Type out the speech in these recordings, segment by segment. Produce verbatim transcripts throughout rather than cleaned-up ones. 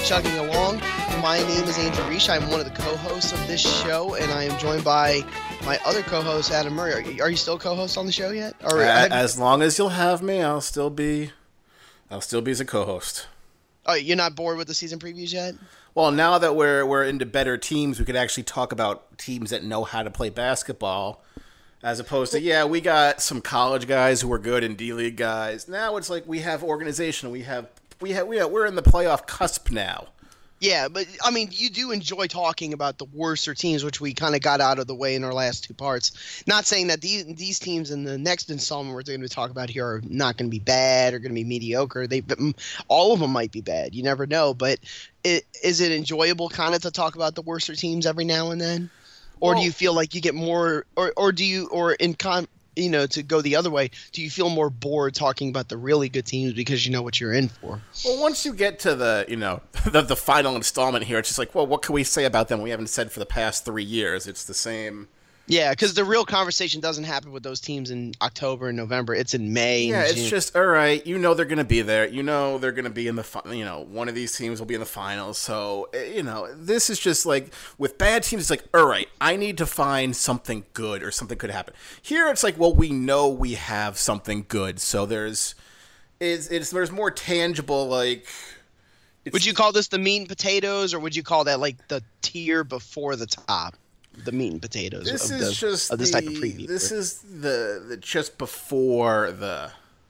Chugging Along. My name is Andrew Reich. I'm one of the co-hosts of this show, and I am joined by my other co-host, Adam Murray. Are you, are you still co-host on the show yet? Or, uh, as long as you'll have me, I'll still be, I'll still be as a co-host. Oh, you're not bored with the season previews yet? Well, now that we're we're into better teams, we could actually talk about teams that know how to play basketball, as opposed to yeah, we got some college guys who are good and D-League guys. Now it's like we have organization. We have we have we have, we're in the playoff cusp now. Yeah, but, I mean, you do enjoy talking about the worser teams, which we kind of got out of the way in our last two parts. Not saying that these these teams in the next installment we're going to talk about here are not going to be bad or going to be mediocre. They, all of them might be bad. You never know. But it, is it enjoyable kind of to talk about the worser teams every now and then? Or well, do you feel like you get more – or or do you – or in con, you know, to go the other way, do you feel more bored talking about the really good teams because you know what you're in for? Well, once you get to the, you know, the, the final installment here, it's just like, well, what can we say about them we haven't said for the past three years? It's the same. Yeah, because the real conversation doesn't happen with those teams in October and November. It's in May. Yeah, and it's June. just, all right, you know they're going to be there. You know they're going to be in the, fi- you know, one of these teams will be in the finals. So, you know, this is just like, with bad teams, it's like, all right, I need to find something good or something could happen. Here, it's like, well, we know we have something good. So there's, it's, it's there's more tangible, like. Would you call this the meat and potatoes, or would you call that like the tier before the top? The meat and potatoes this of, is the, just of this the, type of preview. This is the, the just before the.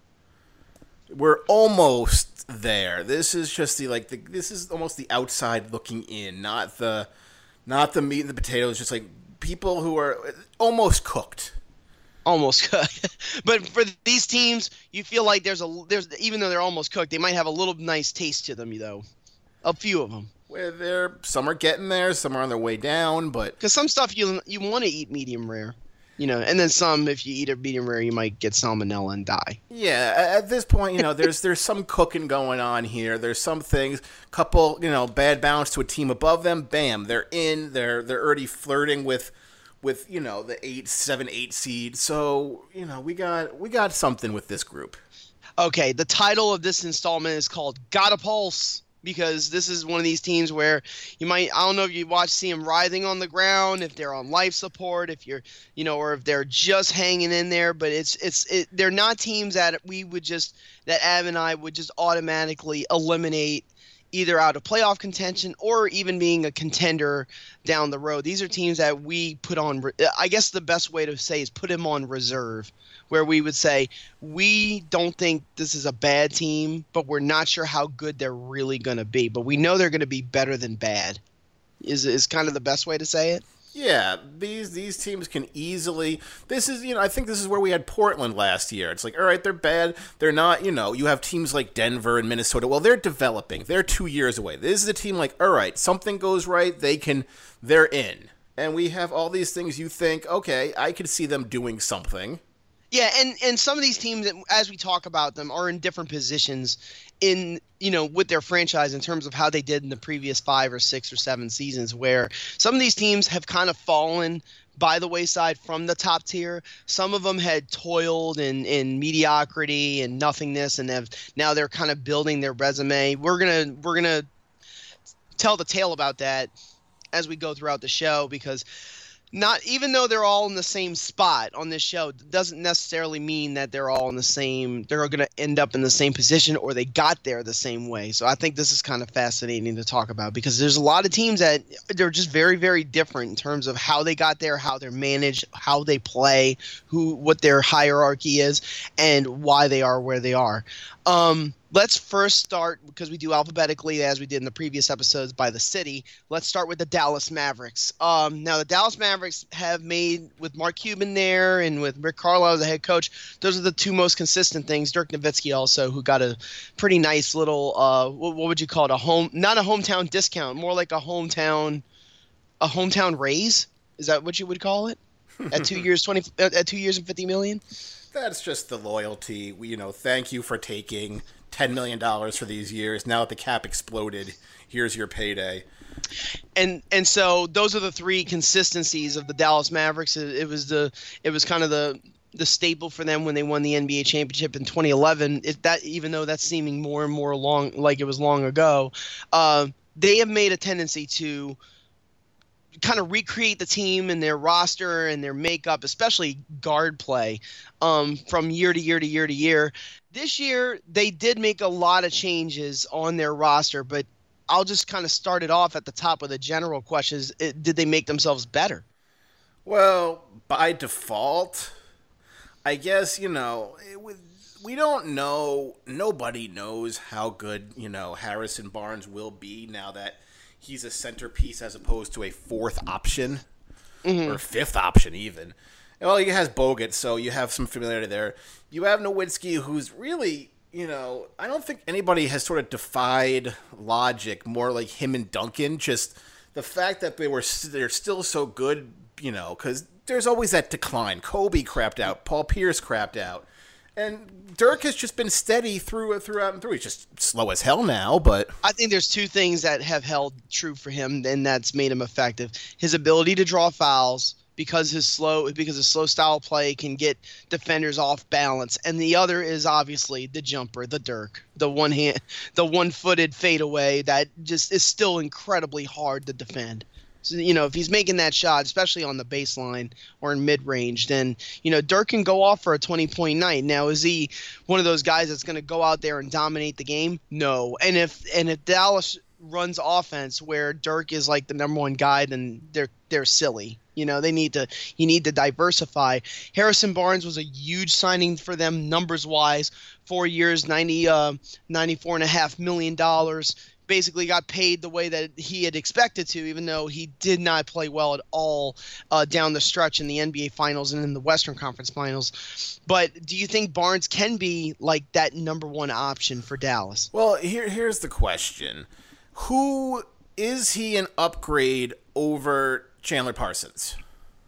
We're almost there. This is just the like the. This is almost the outside looking in, not the, not the meat and the potatoes. Just like people who are almost cooked. Almost cooked, but for these teams, you feel like there's a there's even though they're almost cooked, they might have a little nice taste to them, though. A few of them. Where they're some are getting there, some are on their way down, but because some stuff you you want to eat medium rare, you know, and then some if you eat it medium rare, you might get salmonella and die. Yeah, at this point, you know, there's there's some cooking going on here. There's some things, couple, you know, bad bounce to a team above them, bam, they're in. They're they're already flirting with, with you know the eight, seven, eight seed. So you know we got we got something with this group. Okay, the title of this installment is called "Got a Pulse." Because this is one of these teams where you might, I don't know if you watch, see them writhing on the ground, if they're on life support, if you're, you know, or if they're just hanging in there. But it's, it's, it, they're not teams that we would just, that Ab and I would just automatically eliminate either out of playoff contention or even being a contender down the road. These are teams that we put on, I guess the best way to say is put them on reserve, where we would say, we don't think this is a bad team, but we're not sure how good they're really going to be. But we know they're going to be better than bad, is is kind of the best way to say it. Yeah, these these teams can easily. This is, you know, I think this is where we had Portland last year. It's like, all right, they're bad. They're not, you know, you have teams like Denver and Minnesota. Well, they're developing. They're two years away. This is a team like, all right, something goes right. They can, they're in. And we have all these things you think, okay, I could see them doing something. Yeah, and, and some of these teams, as we talk about them, are in different positions in, you know, with their franchise in terms of how they did in the previous five or six or seven seasons, where some of these teams have kind of fallen by the wayside from the top tier. Some of them had toiled in, in mediocrity and nothingness, and have now they're kind of building their resume. We're gonna we're gonna tell the tale about that as we go throughout the show, because not even though they're all in the same spot on this show, doesn't necessarily mean that they're all in the same, they're going to end up in the same position or they got there the same way. So I think this is kind of fascinating to talk about, because there's a lot of teams that they're just very, very different in terms of how they got there, how they're managed, how they play, who, what their hierarchy is, and why they are where they are. Um, let's first start, because we do alphabetically as we did in the previous episodes, by the city. Let's start with the Dallas Mavericks. Um, now, the Dallas Mavericks have made, with Mark Cuban there and with Rick Carlisle as the head coach, those are the two most consistent things. Dirk Nowitzki also, who got a pretty nice little, uh, what, what would you call it, a home, not a hometown discount, more like a hometown, a hometown raise? Is that what you would call it? At two years, twenty, at two years and fifty million? That's just the loyalty. We, you know, thank you for taking ten million dollars for these years. Now that the cap exploded, here's your payday. And and so those are the three consistencies of the Dallas Mavericks. It, it was the it was kind of the the staple for them when they won the N B A championship in twenty eleven. It, that even though that's seeming more and more long like it was long ago, uh, they have made a tendency to kind of recreate the team and their roster and their makeup, especially guard play, um, from year to year to year to year. This year, they did make a lot of changes on their roster, but I'll just kind of start it off at the top with a general question. Is, it, did they make themselves better? Well, by default, I guess, you know, it, we don't know. Nobody knows how good, you know, Harrison Barnes will be now that he's a centerpiece as opposed to a fourth option, mm-hmm. or fifth option even. Well, he has Bogut, so you have some familiarity there. You have Nowitzki, who's really, you know, I don't think anybody has sort of defied logic more like him and Duncan. Just the fact that they were they're still so good, you know, because there's always that decline. Kobe crapped out, Paul Pierce crapped out, and Dirk has just been steady through throughout and through. He's just slow as hell now, but I think there's two things that have held true for him, and that's made him effective: his ability to draw fouls, because his slow because his slow style play can get defenders off balance, and the other is obviously the jumper, the Dirk, the one hand, the one-footed fadeaway that just is still incredibly hard to defend. So, you know, if he's making that shot, especially on the baseline or in mid-range, then, you know, Dirk can go off for a twenty-point night. Now, is he one of those guys that's going to go out there and dominate the game? No. And if and if Dallas runs offense where Dirk is like the number one guy, then they're they're silly. You know, they need to you need to diversify. Harrison Barnes was a huge signing for them numbers-wise. Four years, ninety, uh, ninety-four and a half million dollars. Basically got paid the way that he had expected to, even though he did not play well at all uh, down the stretch in the N B A Finals and in the Western Conference Finals. But do you think Barnes can be like that number one option for Dallas? Well, here here's the question. Who is he an upgrade over Chandler Parsons?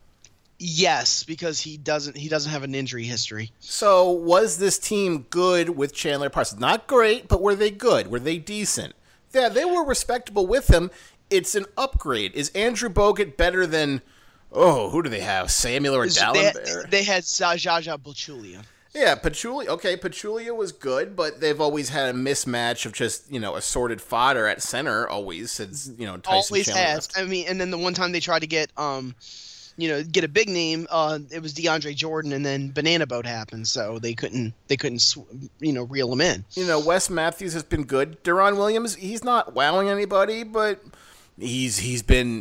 Yes, because he doesn't he doesn't have an injury history. So was this team good with Chandler Parsons? Not great, but were they good? Were they decent? Yeah, they were respectable with him. It's an upgrade. Is Andrew Bogut better than, oh, who do they have? Samuel or Dallenberg? They, they had Zaza Pachulia. Yeah, Pachulia. Okay, Pachulia was good, but they've always had a mismatch of just, you know, assorted fodder at center always since, you know, Tyson always Chandler has. left. I mean, and then the one time they tried to get, um, you know, get a big name, uh, it was DeAndre Jordan, and then Banana Boat happened, so they couldn't, they couldn't, you know, reel him in. You know, Wes Matthews has been good. Deron Williams, he's not wowing anybody, but he's he's been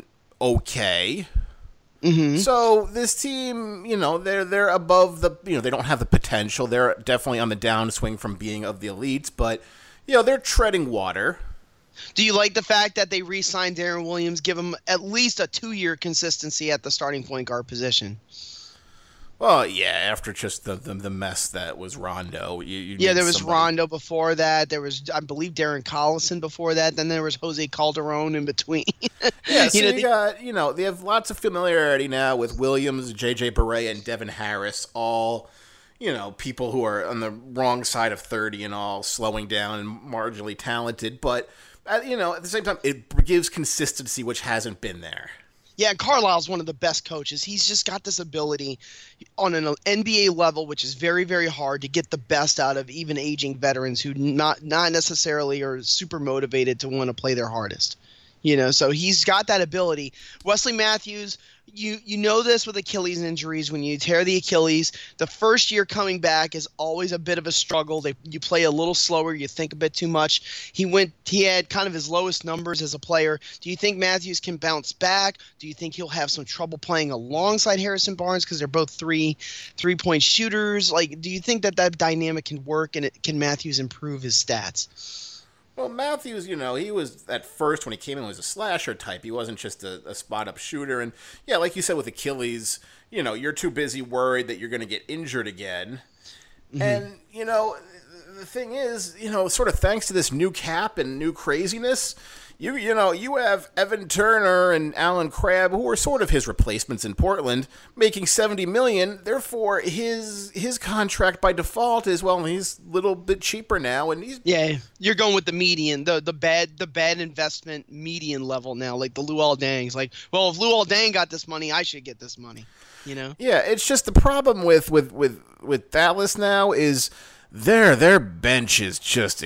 okay. Mm-hmm. So this team, you know, they're they're above the, you know, they don't have the potential. They're definitely on the downswing from being of the elites, but you know, they're treading water. Do you like the fact that they re-signed Darren Williams, give him at least a two-year consistency at the starting point guard position? Well, yeah, after just the the, the mess that was Rondo. You, you yeah, there was somebody. Rondo before that. There was, I believe, Darren Collison before that. Then there was Jose Calderon in between. yeah, so you know, you they, got, you know, they have lots of familiarity now with Williams, J J Barea, and Devin Harris, all, you know, people who are on the wrong side of thirty and all, slowing down and marginally talented. But, uh, you know, at the same time, it gives consistency, which hasn't been there. Yeah, Carlisle's one of the best coaches. He's just got this ability on an N B A level, which is very, very hard to get the best out of even aging veterans who not not necessarily are super motivated to want to play their hardest. You know, so he's got that ability. Wesley Matthews, you you know this with Achilles injuries. When you tear the Achilles, the first year coming back is always a bit of a struggle. They, you play a little slower. You think a bit too much. He went. He had kind of his lowest numbers as a player. Do you think Matthews can bounce back? Do you think he'll have some trouble playing alongside Harrison Barnes because they're both three three-point shooters? Like, do you think that that dynamic can work, and it, can Matthews improve his stats? Well, Matthews, you know, he was at first when he came in was a slasher type. He wasn't just a, a spot-up shooter. And, yeah, like you said with Achilles, you know, you're too busy worried that you're going to get injured again. Mm-hmm. And, you know, the thing is, you know, sort of thanks to this new cap and new craziness, you you know, you have Evan Turner and Alan Crabb, who are sort of his replacements in Portland, making seventy million dollars. Therefore, his his contract by default is, well, he's a little bit cheaper now, and he's yeah. You're going with the median, the the bad the bad investment median level now, like the Luol Dengs. Like, well, if Luol Deng got this money, I should get this money. You know? Yeah, it's just the problem with with with with Dallas now is their their bench is just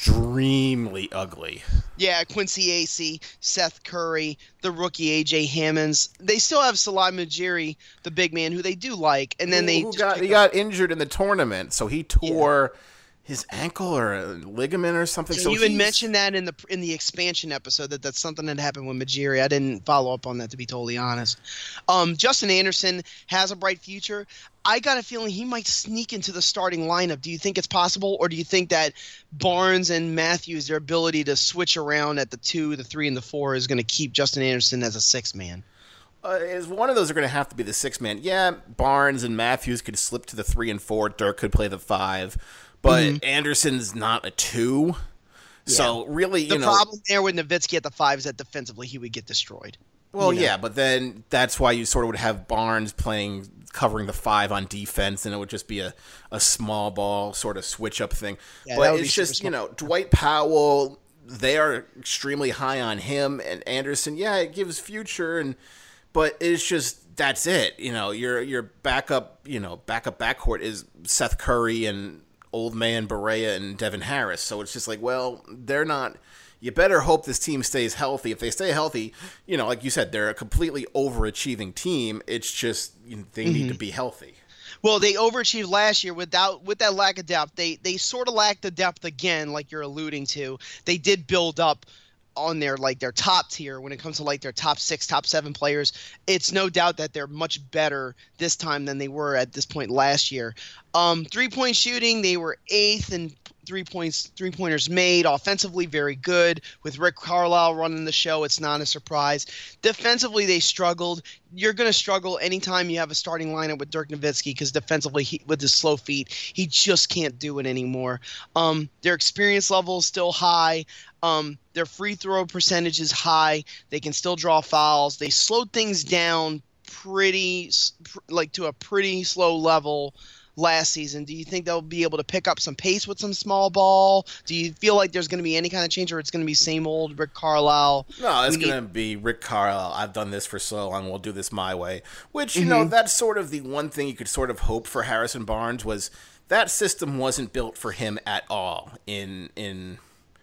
extremely ugly. Yeah, Quincy Acey, Seth Curry, the rookie A J Hammonds. They still have Salah Mujiri, the big man, who they do like, and then who, they who just got he up- got injured in the tournament, so he tore yeah. his ankle or a ligament or something. And so you had mentioned that in the in the expansion episode that that's something that happened with Mujiri. I didn't follow up on that, to be totally honest. Um, Justin Anderson has a bright future. I got a feeling he might sneak into the starting lineup. Do you think it's possible, or do you think that Barnes and Matthews, their ability to switch around at the two, the three, and the four is going to keep Justin Anderson as a six man? Uh, is one of those are going to have to be the six man. Yeah, Barnes and Matthews could slip to the three and four. Dirk could play the five, but mm-hmm. Anderson's not a two. Yeah. So really, you the know, the problem there with Nowitzki at the five is that defensively he would get destroyed. Well, you know? yeah, but then that's why you sort of would have Barnes playing, covering the five on defense, and it would just be a, a small ball sort of switch-up thing. Yeah, but it's just, you know, Dwight Powell, they are extremely high on him, and Anderson, yeah, it gives future, and but it's just, that's it. You know, your your backup, you know, backup backcourt is Seth Curry and Old Man Barea and Devin Harris, so it's just like, well, they're not... You better hope this team stays healthy. If they stay healthy, you know, like you said, they're a completely overachieving team. It's just you know, they mm-hmm. need to be healthy. Well, they overachieved last year without with that lack of depth. They they sort of lacked the depth again, like you're alluding to. They did build up on their like their top tier when it comes to like their top six, top seven players. It's no doubt that they're much better this time than they were at this point last year. Um, three-point shooting, they were eighth in three points, three pointers made. Offensively, very good. With Rick Carlisle running the show, it's not a surprise. Defensively, they struggled. You're going to struggle anytime you have a starting lineup with Dirk Nowitzki because defensively, he, with his slow feet, he just can't do it anymore. Um, their experience level is still high. Um, their free throw percentage is high. They can still draw fouls. They slowed things down pretty, like to a pretty slow level last season. Do you think they'll be able to pick up some pace with some small ball? Do you feel like there's going to be any kind of change, or it's going to be same old Rick Carlisle? No, it's going to be Rick Carlisle. I've done this for so long. We'll do this my way. Which, you mm-hmm. know, that's sort of the one thing you could sort of hope for Harrison Barnes was that system wasn't built for him at all in in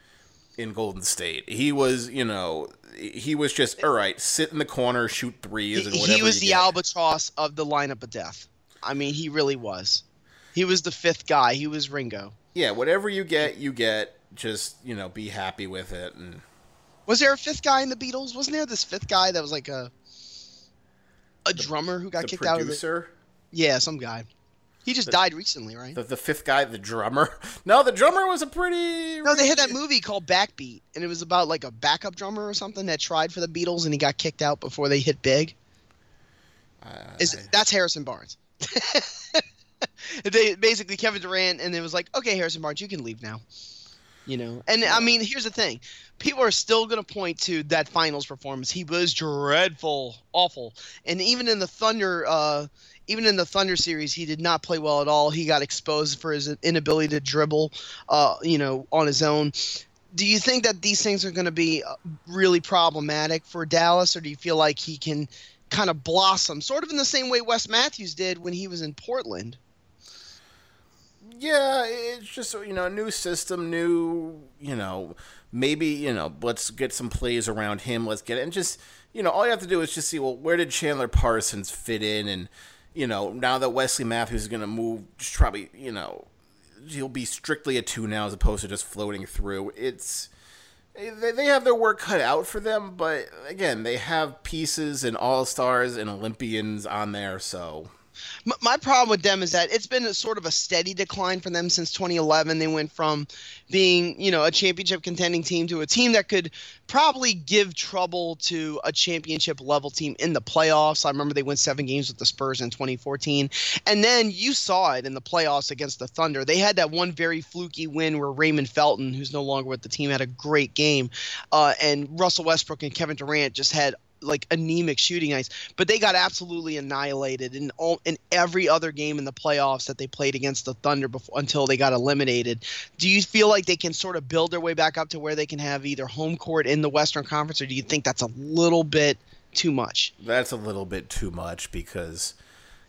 in Golden State. He was, you know, he was just, all right, sit in the corner, shoot threes, and whatever. He was the get. albatross of the lineup of death. I mean, he really was. He was the fifth guy. He was Ringo. Yeah, whatever you get, you get. Just, you know, be happy with it. And was there a fifth guy in the Beatles? Wasn't there this fifth guy that was like a a the, drummer who got kicked producer? out of the producer? Yeah, some guy. He just the, died recently, right? The, the fifth guy, the drummer? No, the drummer was a pretty... No, they had that movie called Backbeat, and it was about like a backup drummer or something that tried for the Beatles, and he got kicked out before they hit big. Uh, Is I... That's Harrison Barnes. They basically Kevin Durant, and it was like, okay, Harrison Barnes, you can leave now. You know, and I mean, here's the thing: people are still going to point to that finals performance. He was dreadful, awful, and even in the Thunder, uh, even in the Thunder series, he did not play well at all. He got exposed for his inability to dribble, uh, you know, on his own. Do you think that these things are going to be really problematic for Dallas, or do you feel like he can kind of blossom, sort of in the same way Wes Matthews did when he was in Portland? Yeah, it's just, you know, new system, new, you know, maybe, you know, let's get some plays around him. Let's get it. And just, you know, all you have to do is just see, well, where did Chandler Parsons fit in? And, you know, now that Wesley Matthews is going to move, just probably, you know, he'll be strictly a two now as opposed to just floating through. It's, they have their work cut out for them, but again, they have pieces and all-stars and Olympians on there, so... My problem with them is that it's been a sort of a steady decline for them since twenty eleven. They went from being, you know, a championship contending team to a team that could probably give trouble to a championship level team in the playoffs. I remember they went seven games with the Spurs in twenty fourteen. And then you saw it in the playoffs against the Thunder. They had that one very fluky win where Raymond Felton, who's no longer with the team, had a great game. Uh, and Russell Westbrook and Kevin Durant just had like anemic shooting nights, but they got absolutely annihilated in all in every other game in the playoffs that they played against the Thunder before until they got eliminated. Do you feel like they can sort of build their way back up to where they can have either home court in the Western Conference, or do you think that's a little bit too much? That's a little bit too much because,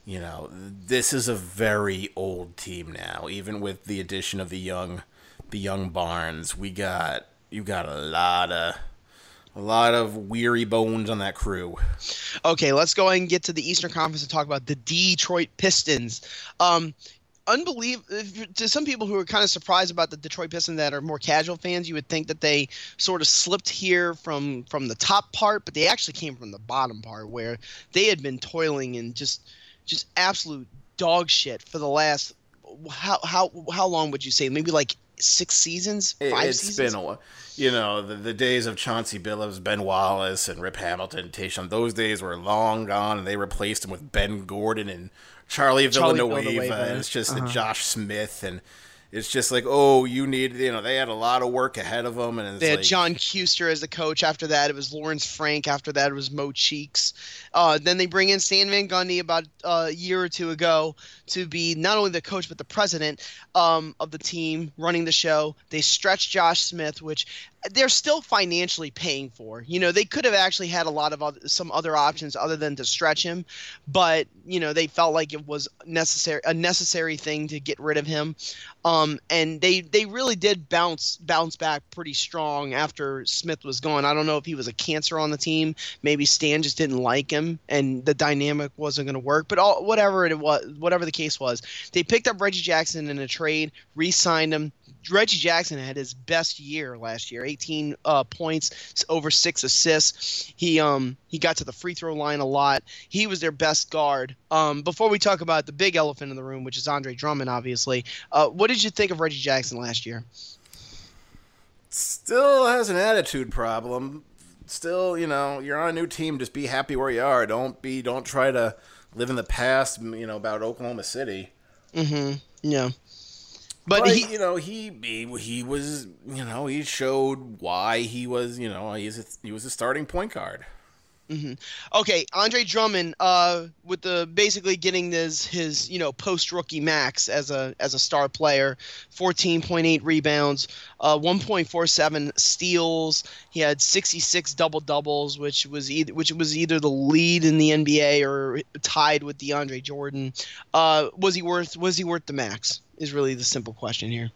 you know, this is a very old team now. Even with the addition of the young, the young Barnes, we got you got a lot of a lot of weary bones on that crew. Okay, let's go ahead and get to the Eastern Conference and talk about the Detroit Pistons. Um, unbelievable to some people who are kind of surprised about the Detroit Pistons that are more casual fans. You would think that they sort of slipped here from from the top part, but they actually came from the bottom part where they had been toiling and just just absolute dog shit for the last how how how long would you say? Maybe like six seasons, five it's seasons. It's been a while. You know, the, the days of Chauncey Billups, Ben Wallace, and Rip Hamilton, Tayshaun, those days were long gone, and they replaced him with Ben Gordon and Charlie, Charlie Villanueva, Villanueva. and it's just Uh-huh. Josh Smith, and it's just like, oh, you need, you know, they had a lot of work ahead of them, and it's They had like, John Kuster as the coach. After that, it was Lawrence Frank. After that, it was Mo Cheeks. Uh, then they bring in Stan Van Gundy about uh, a year or two ago to be not only the coach but the president um, of the team, running the show. They stretched Josh Smith, which they're still financially paying for. You know, they could have actually had a lot of other, some other options other than to stretch him, but you know they felt like it was necessary a necessary thing to get rid of him. Um, and they they really did bounce bounce back pretty strong after Smith was gone. I don't know if he was a cancer on the team. Maybe Stan just didn't like him, and the dynamic wasn't going to work. But all, whatever it was, whatever the case was, they picked up Reggie Jackson in a trade, re-signed him. Reggie Jackson had his best year last year, eighteen uh, points, over six assists. He um he got to the free throw line a lot. He was their best guard. Um, before we talk about the big elephant in the room, which is Andre Drummond, obviously, uh, what did you think of Reggie Jackson last year? still has an attitude problem. Still, you know, you're on a new team. Just be happy where you are. Don't be. Don't try to live in the past. You know about Oklahoma City. Mm-hmm. Yeah. But, But, he, you know, he, he he was, you know, he showed why he was, you know, he's a, he was a starting point guard. mm-hmm. Okay, Andre Drummond, uh, with the basically getting his his you know post rookie max as a as a star player, fourteen point eight rebounds, uh, one point four seven steals. He had sixty-six double doubles, which was either which was either the lead in the N B A or tied with DeAndre Jordan. Uh, was he worth was he worth the max? Is really the simple question here.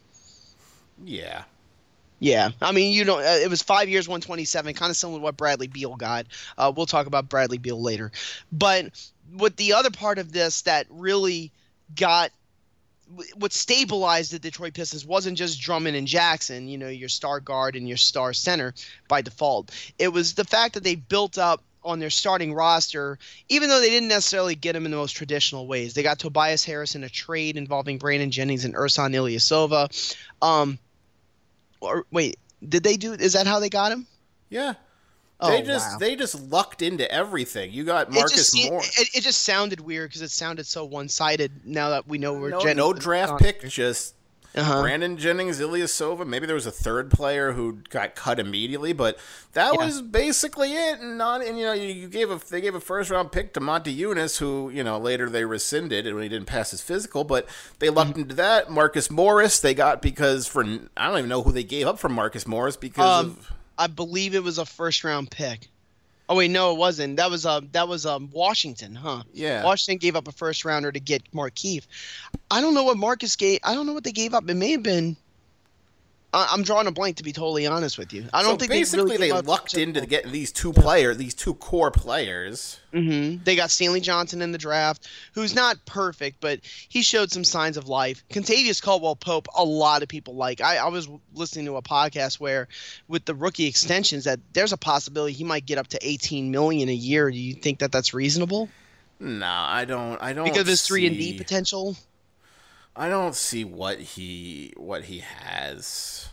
Yeah. Yeah, I mean, you know, it was five years, one twenty-seven, kind of similar to what Bradley Beal got. Uh, we'll talk about Bradley Beal later. But what the other part of this that really got what stabilized the Detroit Pistons wasn't just Drummond and Jackson, you know, your star guard and your star center by default. It was the fact that they built up on their starting roster, even though they didn't necessarily get him in the most traditional ways. They got Tobias Harris in a trade involving Brandon Jennings and Ersan Ilyasova. Um, or wait, did they do? Is that how they got him? Yeah. Oh, They just wow. they just lucked into everything. You got It Marcus just, se- Moore. it, it just sounded weird because it sounded so one-sided. Now that we know where No, Jennings no is draft gone. pick, just Uh-huh. Brandon Jennings, Ilyasova. Maybe there was a third player who got cut immediately, but that Yeah. was basically it. And not, and you know, you, you gave a they gave a first round pick to Monty Eunice, who you know later they rescinded when he didn't pass his physical. But they lucked Mm-hmm. into that. Marcus Morris they got because for I don't even know who they gave up for Marcus Morris because Um, of I believe it was a first-round pick. Oh wait, no, it wasn't. That was um that was um Washington, huh? Yeah. Washington gave up a first rounder to get Markieff. I don't know what Marcus gave. I don't know what they gave up. It may have been. I, I'm drawing a blank, to be totally honest with you. I don't so think basically they, really they lucked into getting these two players, these two core players. Mm-hmm. They got Stanley Johnson in the draft, who's not perfect, but he showed some signs of life. Contavious Caldwell-Pope, a lot of people like. I, I was listening to a podcast where, with the rookie extensions, that there's a possibility he might get up to eighteen million dollars a year. Do you think that that's reasonable? No, I don't. I don't Because of his three and D see- potential. I don't see what he what he has.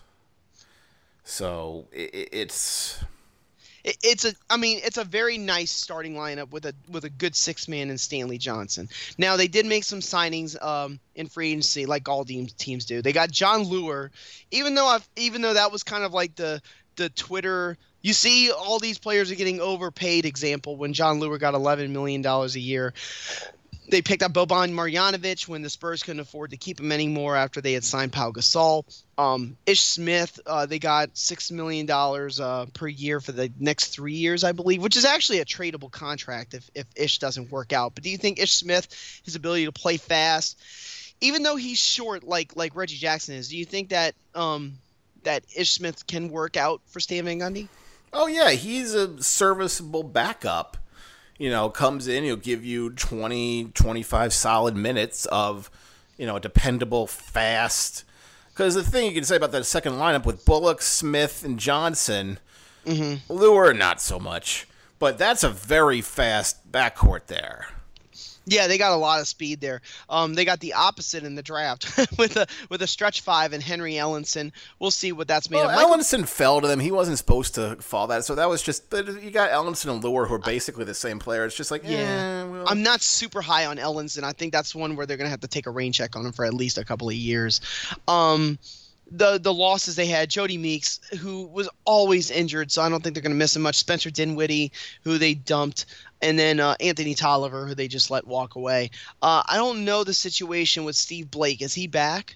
So it, it's It, it's a, I mean, it's a very nice starting lineup with a with a good six man in Stanley Johnson. Now they did make some signings um, in free agency, like all teams teams do. They got John Lure, even though I've, even though that was kind of like the the Twitter. You see, all these players are getting overpaid. Example when John Lure got eleven million dollars a year. They picked up Boban Marjanovic when the Spurs couldn't afford to keep him anymore after they had signed Pau Gasol. Um, Ish Smith, uh, they got six million dollars uh, per year for the next three years, I believe, which is actually a tradable contract if, if Ish doesn't work out. But do you think Ish Smith, his ability to play fast, even though he's short like like Reggie Jackson is, do you think that um, that Ish Smith can work out for Stan Van Gundy? Oh, yeah, he's a serviceable backup. You know, comes in, he'll give you twenty, twenty-five solid minutes of, you know, dependable, fast. Because the thing you can say about that second lineup with Bullock, Smith, and Johnson, mm-hmm. Lure, not so much. But that's a very fast backcourt there. Yeah, they got a lot of speed there. Um, they got the opposite in the draft with a with a stretch five and Henry Ellenson. We'll see what that's made well, of. Michael- Ellenson fell to them. He wasn't supposed to fall that. So that was just – you got Ellenson and Lure who are basically the same player. It's just like, yeah. Eh, well. I'm not super high on Ellenson. I think that's one where they're going to have to take a rain check on him for at least a couple of years. Um The the losses they had, Jody Meeks, who was always injured, so I don't think they're going to miss him much. Spencer Dinwiddie, who they dumped, and then uh, Anthony Tolliver, who they just let walk away. Uh, I don't know the situation with Steve Blake. Is he back?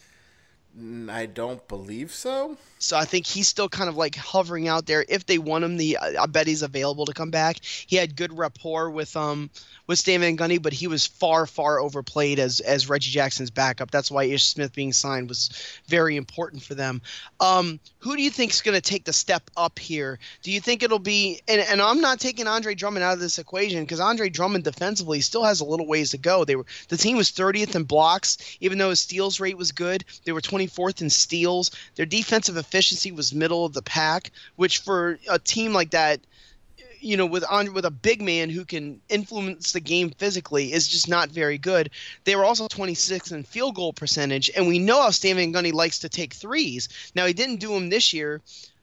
I don't believe so. So I think he's still kind of like hovering out there. If they want him, the I bet he's available to come back. He had good rapport with um with Stan Van Gundy, but he was far far overplayed as as Reggie Jackson's backup. That's why Ish Smith being signed was very important for them. Um, who do you think is going to take the step up here? Do you think it'll be? And, and I'm not taking Andre Drummond out of this equation because Andre Drummond defensively still has a little ways to go. They were the team was thirtieth in blocks, even though his steals rate was good. They were twenty-fourth in steals. Their defensive efficiency was middle of the pack, which for a team like that, you know, with on with a big man who can influence the game physically is just not very good. They were also twenty-sixth in field goal percentage, and we know how Stan Van Gundy likes to take threes. Now, he didn't do them this year.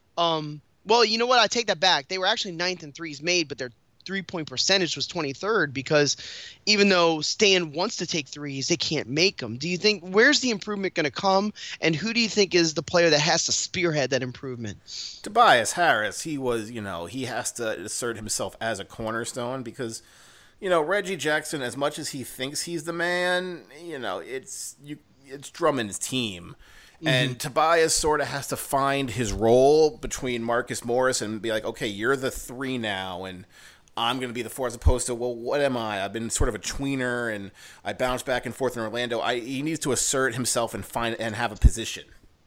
Um, well, you know what? I take that back. They were actually ninth in threes made, but their three-point percentage was twenty-third because even though Stan wants to take threes, they can't make them. Do you think – where's the improvement going to come, and who do you think is the player that has to spearhead that improvement? Tobias Harris, he was, you know, he has to assert himself as a cornerstone because, you know, Reggie Jackson, as much as he thinks he's the man, you know, it's you, it's Drummond's team. Mm-hmm. And Tobias sort of has to find his role between Marcus Morris and be like, okay, you're the three now, and I'm going to be the four, as opposed to, well, what am I? I've been sort of a tweener, and I bounce back and forth in Orlando. I, he needs to assert himself and find and have a position.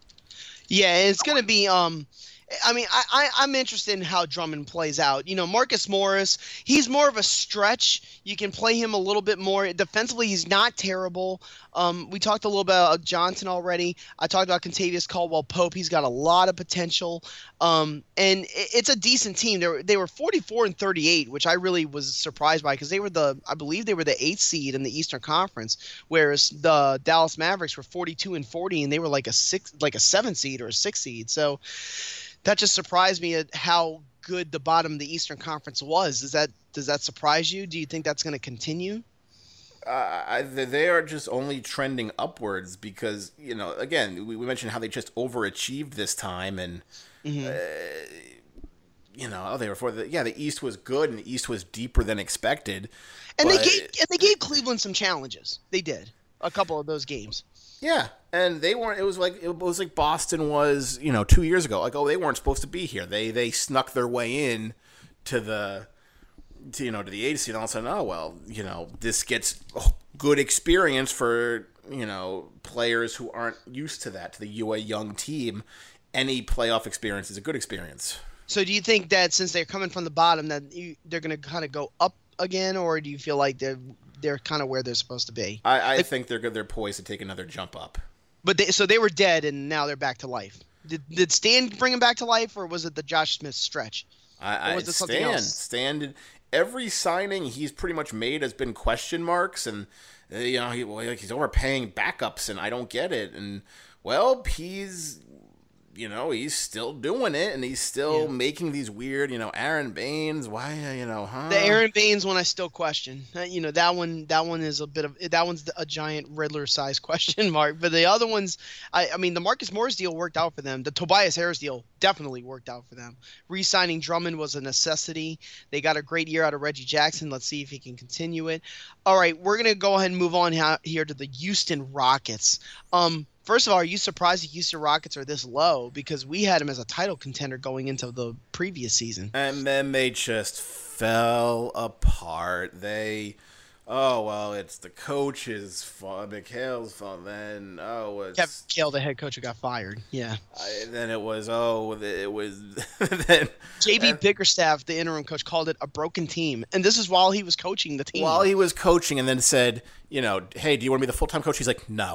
Yeah, it's going to be um, – I mean, I, I, I'm interested in how Drummond plays out. You know, Marcus Morris, he's more of a stretch. You can play him a little bit more. Defensively, he's not terrible. Um, we talked a little bit about Johnson already. I talked about Contavious Caldwell-Pope. He's got a lot of potential. Um, and it, it's a decent team. They were, they were forty-four and thirty-eight, which I really was surprised by because they were the, I believe they were the eighth seed in the Eastern Conference, whereas the Dallas Mavericks were forty-two and forty, and they were like a six, like a seven seed or a six seed. So that just surprised me at how good the bottom of the Eastern Conference was. Does that does that surprise you? Do you think that's going to continue? Uh, I, they are just only trending upwards because, you know, again, we, we mentioned how they just overachieved this time, and mm-hmm. uh, you know, oh, they were for the yeah, the East was good and the East was deeper than expected, and but, they gave and they gave Cleveland some challenges. They did a couple of those games. Yeah, and they weren't. It was like it was like Boston was, you know, two years ago. Like, oh, they weren't supposed to be here. They they snuck their way in to the, to, you know, to the eighth seed. And all of a sudden, oh well, you know, this gets good experience for, you know, players who aren't used to that. To the U A young team, any playoff experience is a good experience. So, do you think that since they're coming from the bottom, that you, they're going to kind of go up again, or do you feel like they're they're kind of where they're supposed to be? I, I like, think they're good. They're poised to take another jump up. But they, so they were dead, and now they're back to life. Did did Stan bring them back to life, or was it the Josh Smith stretch? I, I or was it something Stan, else? Stan did, every signing he's pretty much made has been question marks, and uh, you know he, well, he's overpaying backups, and I don't get it. And well, he's you know, he's still doing it, and he's still Yeah. making these weird, you know, Aaron Baines. Why, uh, you know, huh? The Aaron Baines one I still question. Uh, You know that one. That one is a bit of that one's a giant Riddler-sized question mark. But the other ones, I, I mean, the Marcus Morris deal worked out for them. The Tobias Harris deal definitely worked out for them. Re-signing Drummond was a necessity. They got a great year out of Reggie Jackson. Let's see if he can continue it. All right, we're gonna go ahead and move on ha- here to the Houston Rockets. Um. First of all, are you surprised the Houston Rockets are this low? Because we had them as a title contender going into the previous season. And then they just fell apart. They, oh, well, it's the coach's fault, Mikhail's fault. Then, oh, it's... Kevin Kale, the head coach, who got fired. Yeah. I, then it was, oh, it was... then J B and, Bickerstaff, the interim coach, called it a broken team. And this is while he was coaching the team. While he was coaching and then said, you know, hey, do you want to be the full-time coach? He's like, no.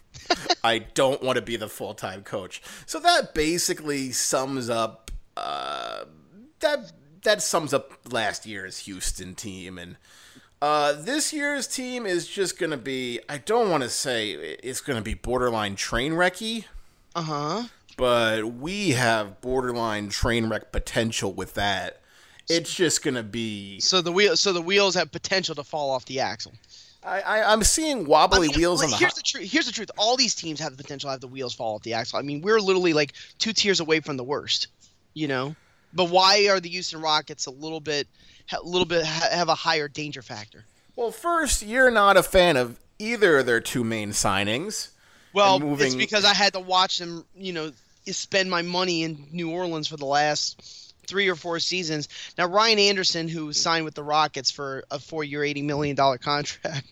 I don't want to be the full-time coach. So that basically sums up uh, that that sums up last year's Houston team, and uh, this year's team is just going to be, I don't want to say it's going to be borderline train wrecky. Uh-huh. But we have borderline train wreck potential with that. It's just going to be... So the wheel, so the wheels have potential to fall off the axle. I, I, I'm seeing wobbly I mean, wheels on the... Here's the truth. Here's the truth. All these teams have the potential to have the wheels fall off the axle. I mean, we're literally like two tiers away from the worst, you know? But why are the Houston Rockets a little bit, a little bit have a higher danger factor? Well, first, you're not a fan of either of their two main signings. Well, moving... it's because I had to watch them, you know, spend my money in New Orleans for the last three or four seasons. Now, Ryan Anderson, who signed with the Rockets for a four-year, eighty million dollars contract,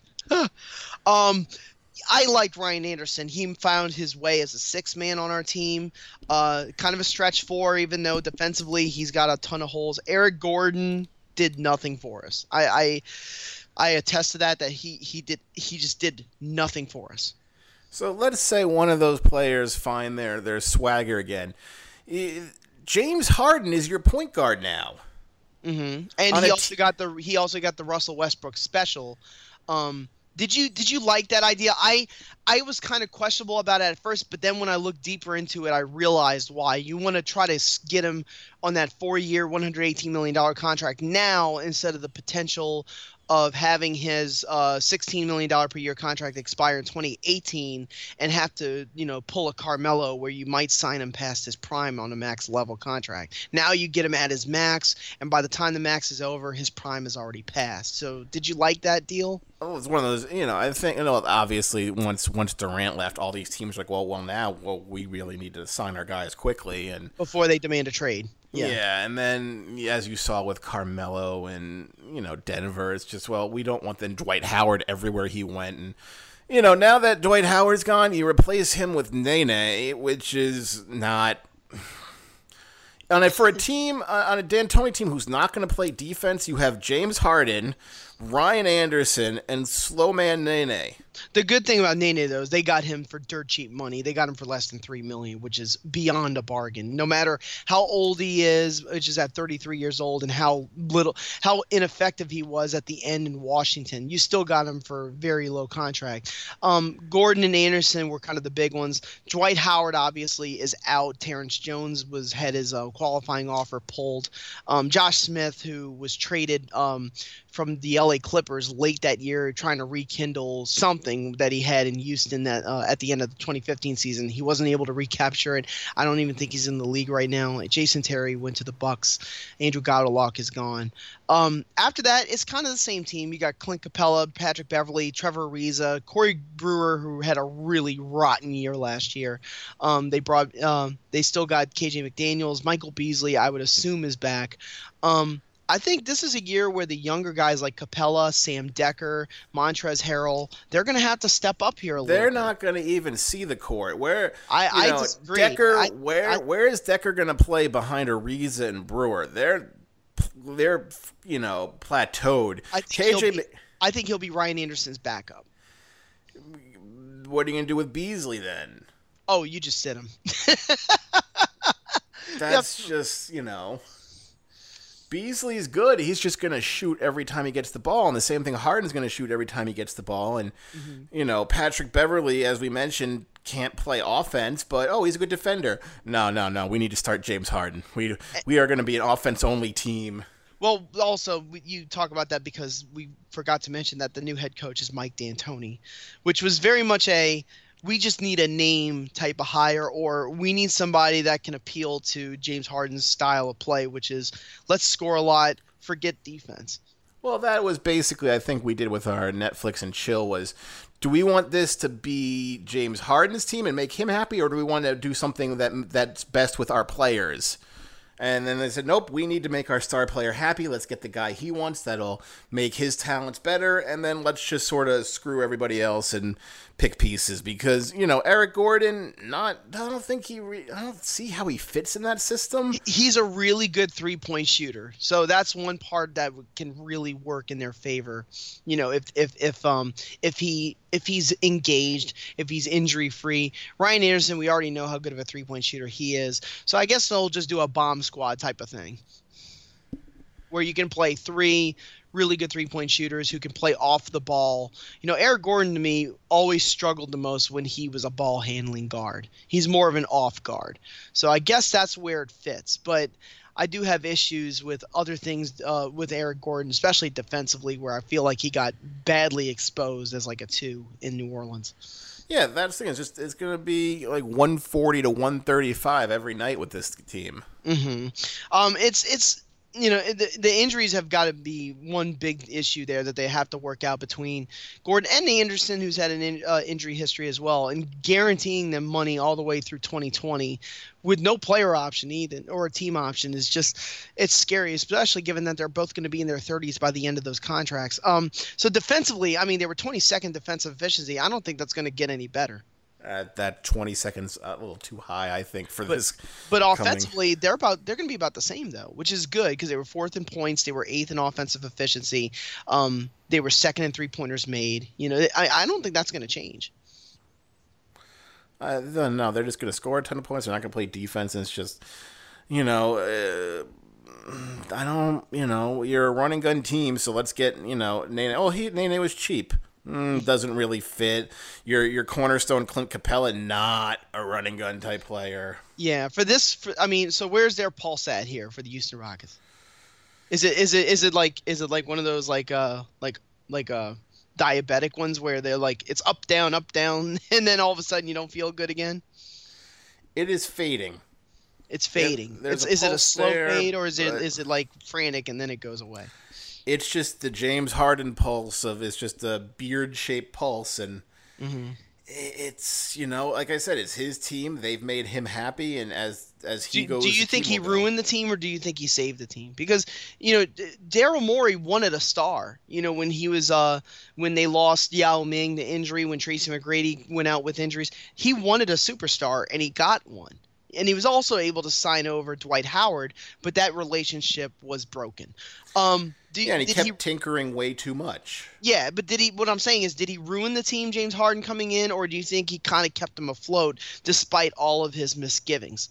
um, I liked Ryan Anderson. He found his way as a six-man on our team, uh, kind of a stretch four, even though defensively he's got a ton of holes. Eric Gordon did nothing for us. I, I, I attest to that. That he he did he just did nothing for us. So let's say one of those players find their their swagger again. James Harden is your point guard now. Mm-hmm. And On he a also t- got the he also got the Russell Westbrook special. Um, did you did you like that idea? I I was kind of questionable about it at first, but then when I looked deeper into it, I realized why. You want to try to get him on that four-year, one hundred eighteen million dollars contract now instead of the potential of having his uh, sixteen million dollars per year contract expire in twenty eighteen and have to, you know, pull a Carmelo where you might sign him past his prime on a max level contract. Now you get him at his max, and by the time the max is over, his prime is already passed. So did you like that deal? Oh, it's one of those, you know, I think, you know, obviously once once Durant left, all these teams are like, well, well, now, well, we really need to sign our guys quickly. And Before they demand a trade. Yeah. Yeah. and then as you saw with Carmelo and, you know, Denver, it's just, well, we don't want then Dwight Howard everywhere he went. And, you know, now that Dwight Howard's gone, you replace him with Nene, which is not... On a, for a team, uh, on a D'Antoni team who's not going to play defense, you have James Harden, Ryan Anderson, and Slowman Nene. The good thing about Nene, though, is they got him for dirt cheap money. They got him for less than three million dollars, which is beyond a bargain. No matter how old he is, which is at thirty-three years old, and how little, how ineffective he was at the end in Washington, you still got him for a very low contract. Um, Gordon and Anderson were kind of the big ones. Dwight Howard obviously is out. Terrence Jones was had his uh, qualifying offer pulled. Um, Josh Smith, who was traded um, from the L A Clippers late that year, trying to rekindle something that he had in Houston that uh, at the end of the twenty fifteen season, he wasn't able to recapture it. I don't even think he's in the league right now. Jason Terry went to the Bucks. Andrew Godalock is gone. Um, after that, it's kind of the same team. You got Clint Capella, Patrick Beverly, Trevor Ariza, Corey Brewer, who had a really rotten year last year. Um, they brought, um, they still got K J McDaniels, Michael Beasley, I would assume is back. Um, I think this is a year where the younger guys like Capella, Sam Decker, Montrezl Harrell, they're going to have to step up here a little They're bit. not going to even see the court. Where I, you I know, disagree. Decker, I, where I, where is Decker going to play behind Ariza and Brewer? They're they're you know plateaued. I think, K J, he'll be, I think he'll be Ryan Anderson's backup. What are you going to do with Beasley then? Oh, you just sit him. That's yep. just you know. Beasley's good. He's just going to shoot every time he gets the ball. And the same thing, Harden's going to shoot every time he gets the ball. And, mm-hmm. you know, Patrick Beverley, as we mentioned, can't play offense, but, oh, he's a good defender. No, no, no. We need to start James Harden. We we are going to be an offense-only team. Well, also, you talk about that because we forgot to mention that the new head coach is Mike D'Antoni, which was very much a we just need a name type of hire, or we need somebody that can appeal to James Harden's style of play, which is let's score a lot, forget defense. Well, that was basically, I think we did with our Netflix and chill was, do we want this to be James Harden's team and make him happy, or do we want to do something that that's best with our players? And then they said, nope, we need to make our star player happy. Let's get the guy he wants that'll make his talents better. And then let's just sort of screw everybody else and pick pieces. Because, you know, Eric Gordon, not, I don't think he, re, I don't see how he fits in that system. He's a really good three-point shooter. So that's one part that can really work in their favor. You know, if, if, if, um, if he, if he's engaged, if he's injury-free. Ryan Anderson, we already know how good of a three-point shooter he is. So I guess they'll just do a bomb squad type of thing where you can play three really good three-point shooters who can play off the ball. You know, Eric Gordon, to me, always struggled the most when he was a ball-handling guard. He's more of an off guard. So I guess that's where it fits. But I do have issues with other things uh, with Eric Gordon, especially defensively, where I feel like he got badly exposed as like a two in New Orleans. Yeah, that's the thing. It's just it's going to be like one forty to one thirty-five every night with this team. Mm-hmm. Um, it's it's you know the, the injuries have got to be one big issue there that they have to work out between Gordon and Anderson, who's had an in, uh, injury history as well, and guaranteeing them money all the way through twenty twenty with no player option either or a team option is just it's scary, especially given that they're both going to be in their thirties by the end of those contracts. Um, so defensively, I mean, they were twenty-second defensive efficiency. I don't think that's going to get any better. Uh, that twenty seconds a little too high, I think, for but, this. But offensively, coming. they're about they're going to be about the same though, which is good because they were fourth in points, they were eighth in offensive efficiency, um, they were second in three pointers made. You know, I, I don't think that's going to change. Uh, no, they're just going to score a ton of points. They're not going to play defense. And it's just, you know, uh, I don't, you know, you're a running gun team, so let's get, you know, Nene. Oh, he Nene was cheap. Mm, doesn't really fit. Your your cornerstone Clint Capella, not a running gun type player. Yeah, for this, for, I mean, so where's their pulse at here for the Houston Rockets? Is it is it is it like is it like one of those like uh like like uh diabetic ones where they're like it's up down up down and then all of a sudden you don't feel good again? It is fading. It's fading. It's, is it a slow there, fade or is it is it like frantic and then it goes away? It's just the James Harden pulse of it's just a beard-shaped pulse, and mm-hmm. it's, you know, like I said, it's his team. They've made him happy, and as as he do, goes, do you think he ruined the team, or do you think he saved the team? Because you know, Daryl Morey wanted a star. You know, when he was uh when they lost Yao Ming to injury, when Tracy McGrady went out with injuries, he wanted a superstar, and he got one. And he was also able to sign over Dwight Howard, but that relationship was broken. Um, did, yeah, and he did kept he, tinkering way too much. Yeah, but did he? What I'm saying is, did he ruin the team, James Harden coming in, or do you think he kind of kept them afloat despite all of his misgivings?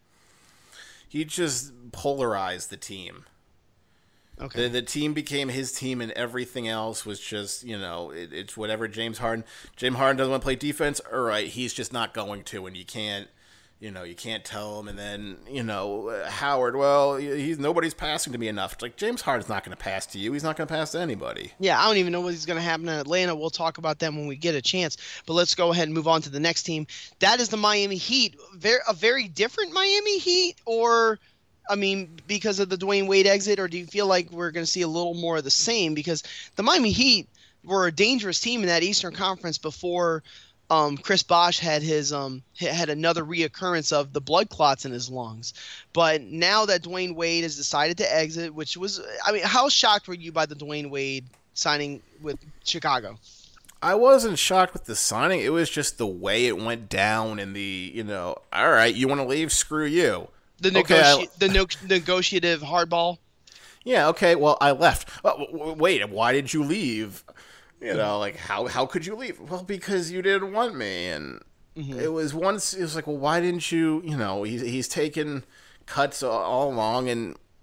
He just polarized the team. Okay. The, the team became his team, and everything else was just, you know, it, it's whatever James Harden. James Harden doesn't want to play defense. All right, he's just not going to, and you can't. You know, you can't tell him, and then, you know, uh, Howard, well, he's nobody's passing to me enough. It's like, James Harden's not going to pass to you. He's not going to pass to anybody. Yeah, I don't even know what's going to happen in Atlanta. We'll talk about them when we get a chance. But let's go ahead and move on to the next team. That is the Miami Heat. Very, a very different Miami Heat, or, I mean, because of the Dwayne Wade exit, or do you feel like we're going to see a little more of the same? Because the Miami Heat were a dangerous team in that Eastern Conference before – Um, Chris Bosh had his um had another reoccurrence of the blood clots in his lungs, but now that Dwayne Wade has decided to exit, which was, I mean, how shocked were you by the Dwayne Wade signing with Chicago? I wasn't shocked with the signing. It was just the way it went down, and the, you know, all right, you want to leave? Screw you. The negoti- okay, I... the no- negotiative hardball. Yeah. Okay. Well, I left. Oh, wait. Why did you leave? You know, like, how how could you leave? Well, because you didn't want me. And mm-hmm. it was once, it was like, well, why didn't you, you know, he's, he's taken cuts all, all along. And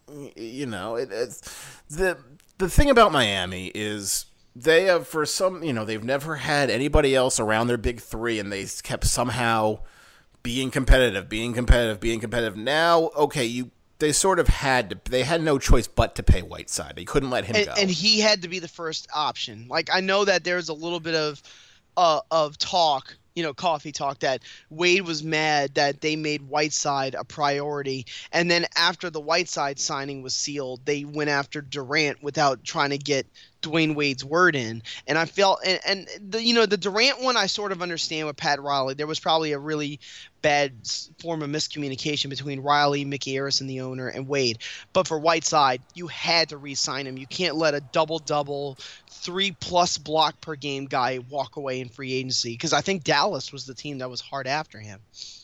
you know, it, it's the the thing about Miami is they have for some, you know, they've never had anybody else around their big three, and they kept somehow being competitive, being competitive, being competitive. Now, okay, you they sort of had to, they had no choice but to pay Whiteside. They couldn't let him and, go, and he had to be the first option. Like, I know that there's a little bit of uh, of talk. You know, coffee talk that Wade was mad that they made Whiteside a priority. And then after the Whiteside signing was sealed, they went after Durant without trying to get Dwayne Wade's word in. And I felt, and, and the, you know, the Durant one, I sort of understand with Pat Riley. There was probably a really bad form of miscommunication between Riley, Mickey Arison, the owner, and Wade. But for Whiteside, you had to re-sign him. You can't let a double-double, three-plus block per game guy walk away in free agency, because I think Dallas was the team that was hard after him.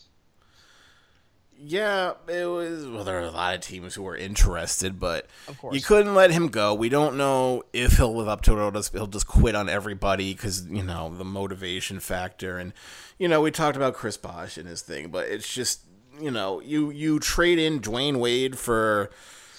Yeah, it was. Well, there are a lot of teams who were interested, but of course, you couldn't let him go. We don't know if he'll live up to it or just, he'll just quit on everybody because, you know, the motivation factor. And, you know, we talked about Chris Bosh and his thing, but it's just, you know, you, you trade in Dwayne Wade for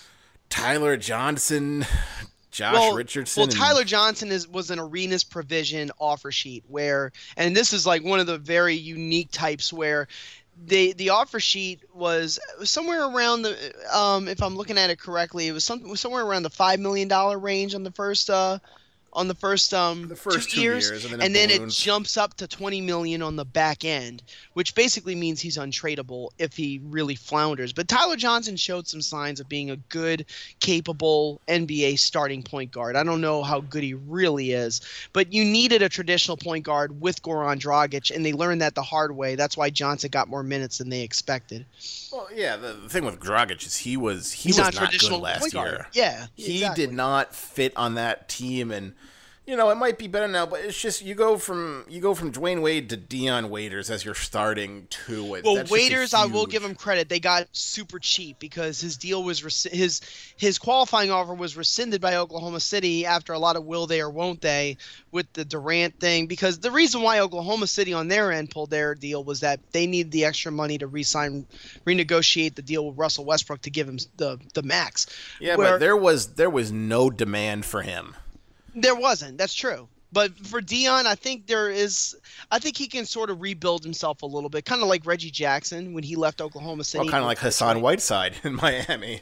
Tyler Johnson, Josh well, Richardson. Well, Tyler Johnson is was an Arenas provision offer sheet where, and this is like one of the very unique types where the the offer sheet was somewhere around the um if I'm looking at it correctly, it was some somewhere around the five million dollar range on the first uh on the first um the first two, two years, years and then, and it, then it balloons. jumps up to twenty million on the back end, which basically means he's untradeable if he really flounders. But Tyler Johnson showed some signs of being a good, capable N B A starting point guard. I don't know how good he really is, but you needed a traditional point guard with Goran Dragic, and they learned that the hard way. That's why Johnson got more minutes than they expected. Well, yeah, the, the thing with Dragic is he was he He's was not, not traditional good last point guard. year. Yeah, he exactly. did not fit on that team, and you know it might be better now, but it's just you go from you go from Dwayne Wade to Dion Waiters as your starting two. Well, That's Waiters, huge... I will give him credit. They got super cheap because his deal was res- his his qualifying offer was rescinded by Oklahoma City after a lot of will they or won't they with the Durant thing. Because the reason why Oklahoma City on their end pulled their deal was that they needed the extra money to re-sign, renegotiate the deal with Russell Westbrook to give him the the max. Yeah, Where, but there was there was no demand for him. There wasn't. That's true. But for Dion, I think there is. I think he can sort of rebuild himself a little bit, kind of like Reggie Jackson when he left Oklahoma City. Well, kind of like Hassan Whiteside in Miami.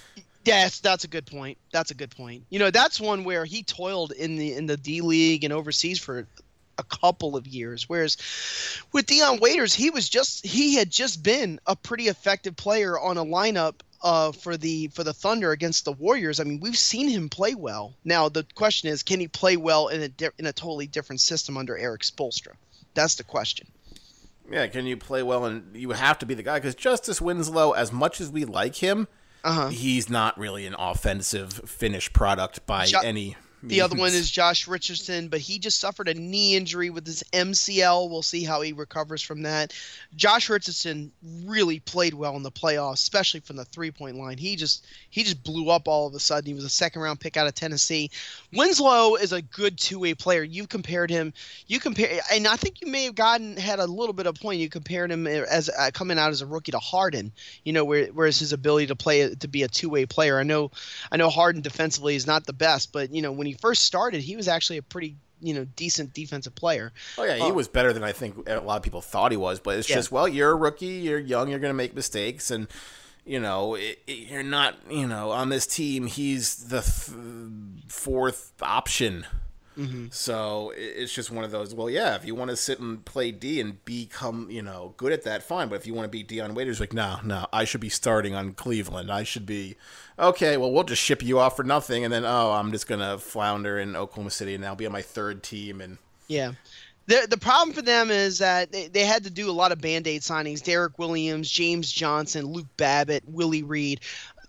Yes, that's a good point. That's a good point. You know, that's one where he toiled in the in the D League and overseas for a couple of years. Whereas with Dion Waiters, he was just he had just been a pretty effective player on a lineup uh, for the for the Thunder against the Warriors. I mean, we've seen him play well. Now the question is, can he play well in a di- in a totally different system under Eric Spoelstra? That's the question. Yeah, can you play well? And you have to be the guy because Justice Winslow, as much as we like him, uh-huh. he's not really an offensive finished product by jo- any. The other one is Josh Richardson, but he just suffered a knee injury with his M C L. We'll see how he recovers from that. Josh Richardson really played well in the playoffs, especially from the three-point line. He just he just blew up all of a sudden. He was a second-round pick out of Tennessee. Winslow is a good two-way player. You compared him, you compare, and I think you may have gotten had a little bit of point. You compared him as uh, coming out as a rookie to Harden. You know, where, whereas his ability to play to be a two-way player. I know, I know Harden defensively is not the best, but you know when he first started, he was actually a pretty, you know, decent defensive player. Oh yeah, he uh, was better than I think a lot of people thought he was. But it's yeah. just, well, you're a rookie, you're young, you're going to make mistakes, and you know, it, it, you're not, you know, on this team. He's the th- fourth option. Mm-hmm. So it's just one of those. Well, yeah, if you want to sit and play D and become, you know, good at that, fine. But if you want to be Dion Waiters, like, no, no, I should be starting on Cleveland. I should be. Okay, well, we'll just ship you off for nothing, and then, oh, I'm just going to flounder in Oklahoma City, and I'll be on my third team. And yeah. The the problem for them is that they, they had to do a lot of Band-Aid signings. Derek Williams, James Johnson, Luke Babbitt, Willie Reed,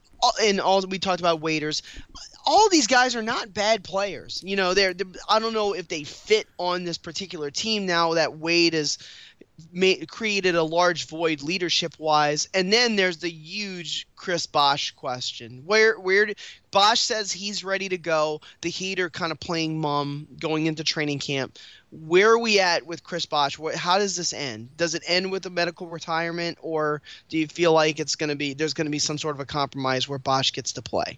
and all we talked about Waiters. All these guys are not bad players. You know, they're, they're I don't know if they fit on this particular team now that Wade is – ma- created a large void leadership wise. And then there's the huge Chris Bosh question. Where where do, Bosh says he's ready to go. The Heat are kind of playing mum going into training camp. Where are we at with Chris Bosh? What, how does this end? Does it end with a medical retirement, or do you feel like it's going to be there's going to be some sort of a compromise where Bosh gets to play?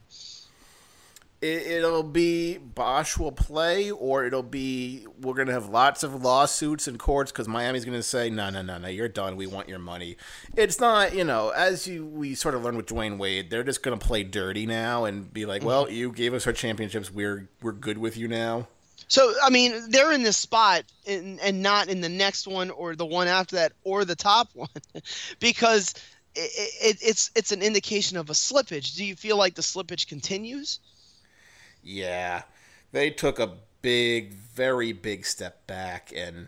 It'll be Bosh will play, or it'll be we're going to have lots of lawsuits in courts because Miami's going to say, no, no, no, no, you're done. We want your money. It's not, you know, as you we sort of learned with Dwayne Wade, they're just going to play dirty now and be like, well, you gave us our championships. We're we're good with you now. So, I mean, they're in this spot in, and not in the next one or the one after that or the top one because it, it, it's it's an indication of a slippage. Do you feel like the slippage continues? Yeah, they took a big, very big step back, and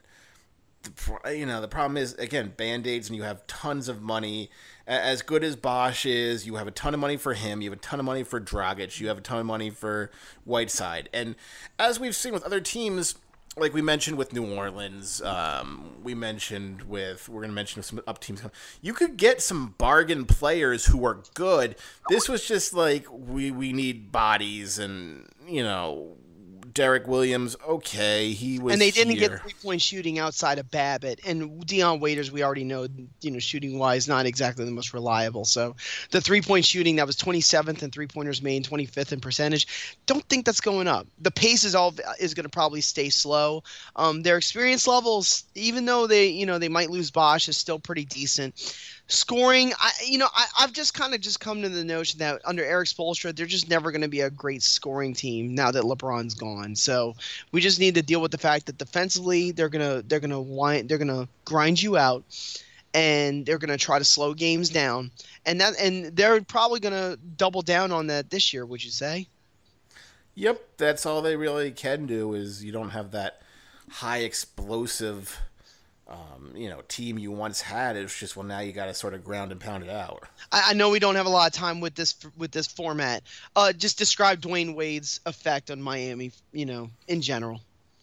the, you know the problem is again Band-Aids, and you have tons of money. As good as Bosh is, you have a ton of money for him. You have a ton of money for Dragic. You have a ton of money for Whiteside, and as we've seen with other teams, like we mentioned with New Orleans, um, we mentioned with we're going to mention some up teams. You could get some bargain players who are good. This was just like we we need bodies, and you know Derek Williams. Okay, he was, and they didn't here. get three point shooting outside of Babbitt and Dion Waiters. We already know, you know, shooting wise, not exactly the most reliable. So the three point shooting that was twenty-seventh in three pointers made, twenty-fifth in percentage. Don't think that's going up. The pace is all is going to probably stay slow. Um, their experience levels, even though they, you know, they might lose Bosh, is still pretty decent. Scoring, I, you know, I, I've just kind of just come to the notion that under Eric Spoelstra, they're just never going to be a great scoring team now that LeBron's gone. So we just need to deal with the fact that defensively they're gonna they're gonna wind, they're gonna grind you out, and they're gonna try to slow games down, and that and they're probably gonna double down on that this year. Would you say? Yep, that's all they really can do. Is you don't have that high explosive. Um, you know, team you once had. It's just, well, now you got to sort of ground and pound it out. I, I know we don't have a lot of time with this with this format. Uh, just describe Dwayne Wade's effect on Miami, you know, in general.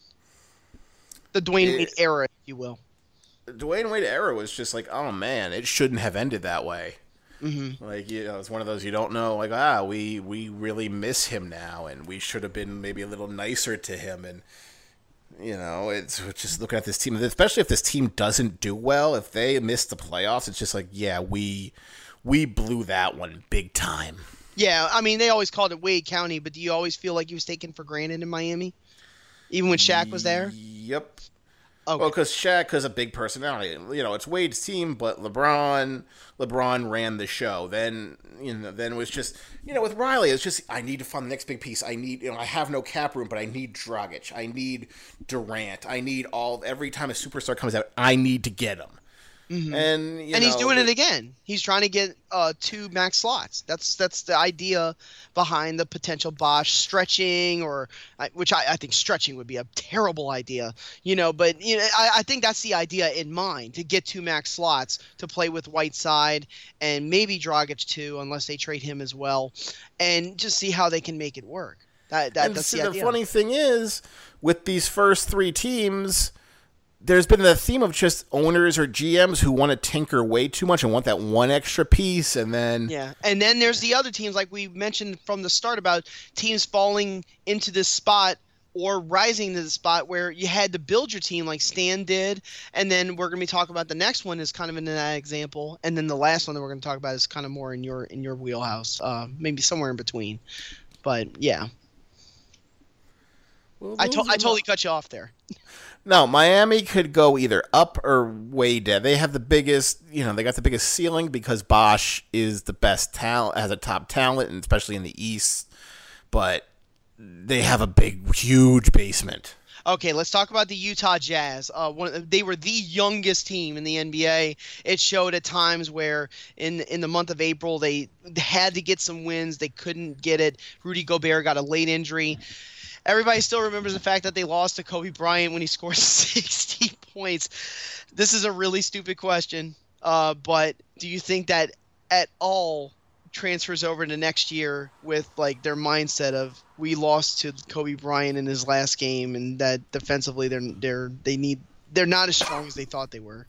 The Dwayne it, Wade era, if you will. Dwayne Wade era was just like, oh man, it shouldn't have ended that way. Mm-hmm. Like, you know, it's one of those you don't know. Like, ah, we we really miss him now, and we should have been maybe a little nicer to him, and. You know, it's just looking at this team, especially if this team doesn't do well, if they miss the playoffs, it's just like, yeah, we we blew that one big time. Yeah, I mean, they always called it Wade County, but do you always feel like he was taken for granted in Miami? Even when Shaq was there? Yep. Okay. Well, because Shaq has a big personality. You know, it's Wade's team, but LeBron, LeBron ran the show. Then, you know, then it was just, you know, with Riley, it's just, I need to find the next big piece. I need, you know, I have no cap room, but I need Dragic. I need Durant. I need all, every time a superstar comes out, I need to get him. Mm-hmm. And you and know, he's doing it again. He's trying to get uh, two max slots. That's that's the idea behind the potential Bosh stretching, or which I, I think stretching would be a terrible idea. You know, but you know, I, I think that's the idea in mind, to get two max slots to play with Whiteside and maybe Dragic too, unless they trade him as well, and just see how they can make it work. That, that and that's see, the the idea. funny thing is, with these first three teams. There's been the theme of just owners or G Ms who want to tinker way too much and want that one extra piece, and then yeah, and then there's the other teams, like we mentioned from the start, about teams falling into this spot or rising to the spot where you had to build your team, like Stan did, and then we're going to be talking about the next one is kind of in that example, and then the last one that we're going to talk about is kind of more in your in your wheelhouse, uh, maybe somewhere in between, but yeah. Well, I, to- I totally cut you off there. No, Miami could go either up or way down. They have the biggest, you know, they got the biggest ceiling because Bosh is the best talent, has a top talent, and especially in the East. But they have a big, huge basement. Okay, let's talk about the Utah Jazz. Uh, one, they were the youngest team in the N B A. It showed at times where in in the month of April they had to get some wins. They couldn't get it. Rudy Gobert got a late injury. Everybody still remembers the fact that they lost to Kobe Bryant when he scored sixty points. This is a really stupid question, uh, but do you think that at all transfers over to next year with like their mindset of we lost to Kobe Bryant in his last game, and that defensively they're they're they need they're not as strong as they thought they were?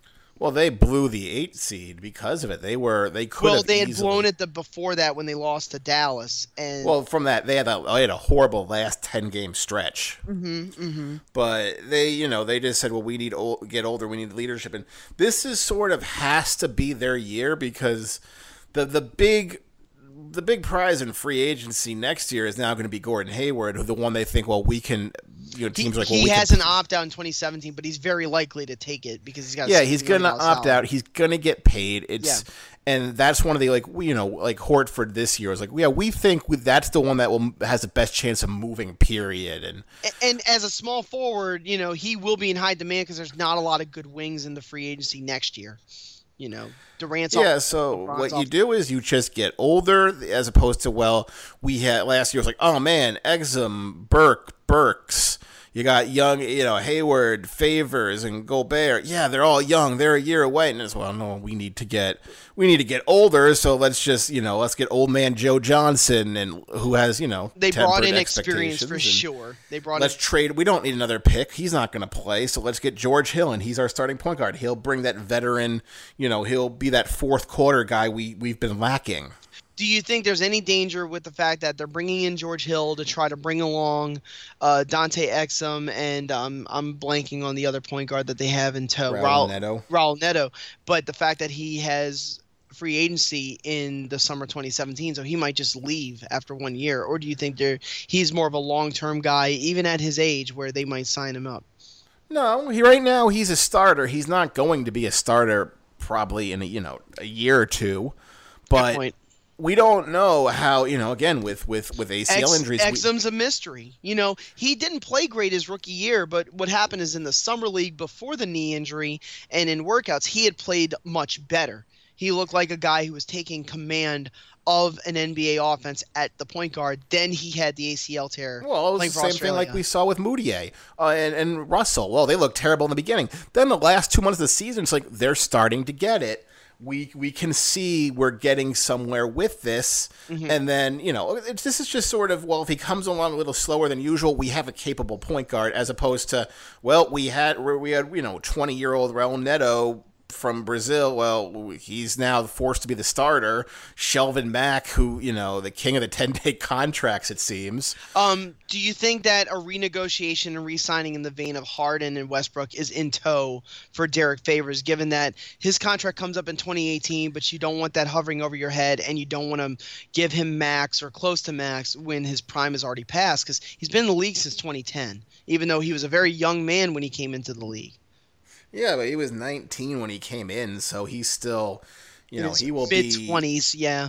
Well, they blew the eight seed because of it. They were they could Well, have they had easily, blown it the before that when they lost to Dallas, and well, from that they had a they had a horrible last ten game stretch. mm-hmm, mm-hmm. But they, you know, they just said, well, we need to get older, we need leadership, and this is sort of has to be their year because the the big. The big prize in free agency next year is now going to be Gordon Hayward, who the one they think, well, we can, you know, teams he, like, well, he we has can, an opt out in twenty seventeen, but he's very likely to take it because he's got. Yeah, he's going to opt salary. out. He's going to get paid. It's, yeah. And that's one of the, like, you know, like Hortford this year is like, yeah, we think we, that's the one that will has the best chance of moving, period. And, and and as a small forward, you know, he will be in high demand because there's not a lot of good wings in the free agency next year. You know, Durant's yeah. off, So LeBron's what off. you do is you just get older, as opposed to, well, we had last year was like, oh man, Exum, Burke, Burks. You got young, you know, Hayward, Favors, and Gobert. Yeah, they're all young. They're a year away, and it's, well, no, we need to get, we need to get older. So let's just, you know, let's get old man Joe Johnson, and who has, you know, They brought in experience experience for sure. They brought. Let's in- trade. We don't need another pick. He's not going to play. So let's get George Hill, and he's our starting point guard. He'll bring that veteran. You know, he'll be that fourth quarter guy we we've been lacking. Do you think there's any danger with the fact that they're bringing in George Hill to try to bring along uh, Dante Exum and um, I'm blanking on the other point guard that they have in tow, Raul Raul Neto. Raul Neto, but the fact that he has free agency in the summer twenty seventeen, so he might just leave after one year, or do you think they're he's more of a long-term guy, even at his age, where they might sign him up? No, he right now he's a starter. He's not going to be a starter probably in a you know a year or two, but. Good point. We don't know how, you know, again, with, with, with A C L Ex- injuries. Exum's we, a mystery. You know, he didn't play great his rookie year, but what happened is in the summer league before the knee injury and in workouts, he had played much better. He looked like a guy who was taking command of an N B A offense at the point guard. Then he had the A C L tear. Well, it was the same Australia. thing like we saw with Moutier uh, and, and Russell. Well, they looked terrible in the beginning. Then the last two months of the season, it's like they're starting to get it. We we can see we're getting somewhere with this, mm-hmm. and then you know it's, this is just sort of, well, if he comes along a little slower than usual, we have a capable point guard, as opposed to, well, we had we had you know twenty year old Raul Neto from Brazil. Well, he's now forced to be the starter. Shelvin Mack, who, you know, the king of the ten-day contracts, it seems. Um, do you think that a renegotiation and re-signing in the vein of Harden and Westbrook is in tow for Derek Favors, given that his contract comes up in twenty eighteen, but you don't want that hovering over your head, and you don't want to give him max or close to max when his prime is already passed, because he's been in the league since twenty ten, even though he was a very young man when he came into the league. Yeah, but he was nineteen when he came in, so he's still, you know, he will mid be mid-twenties, yeah.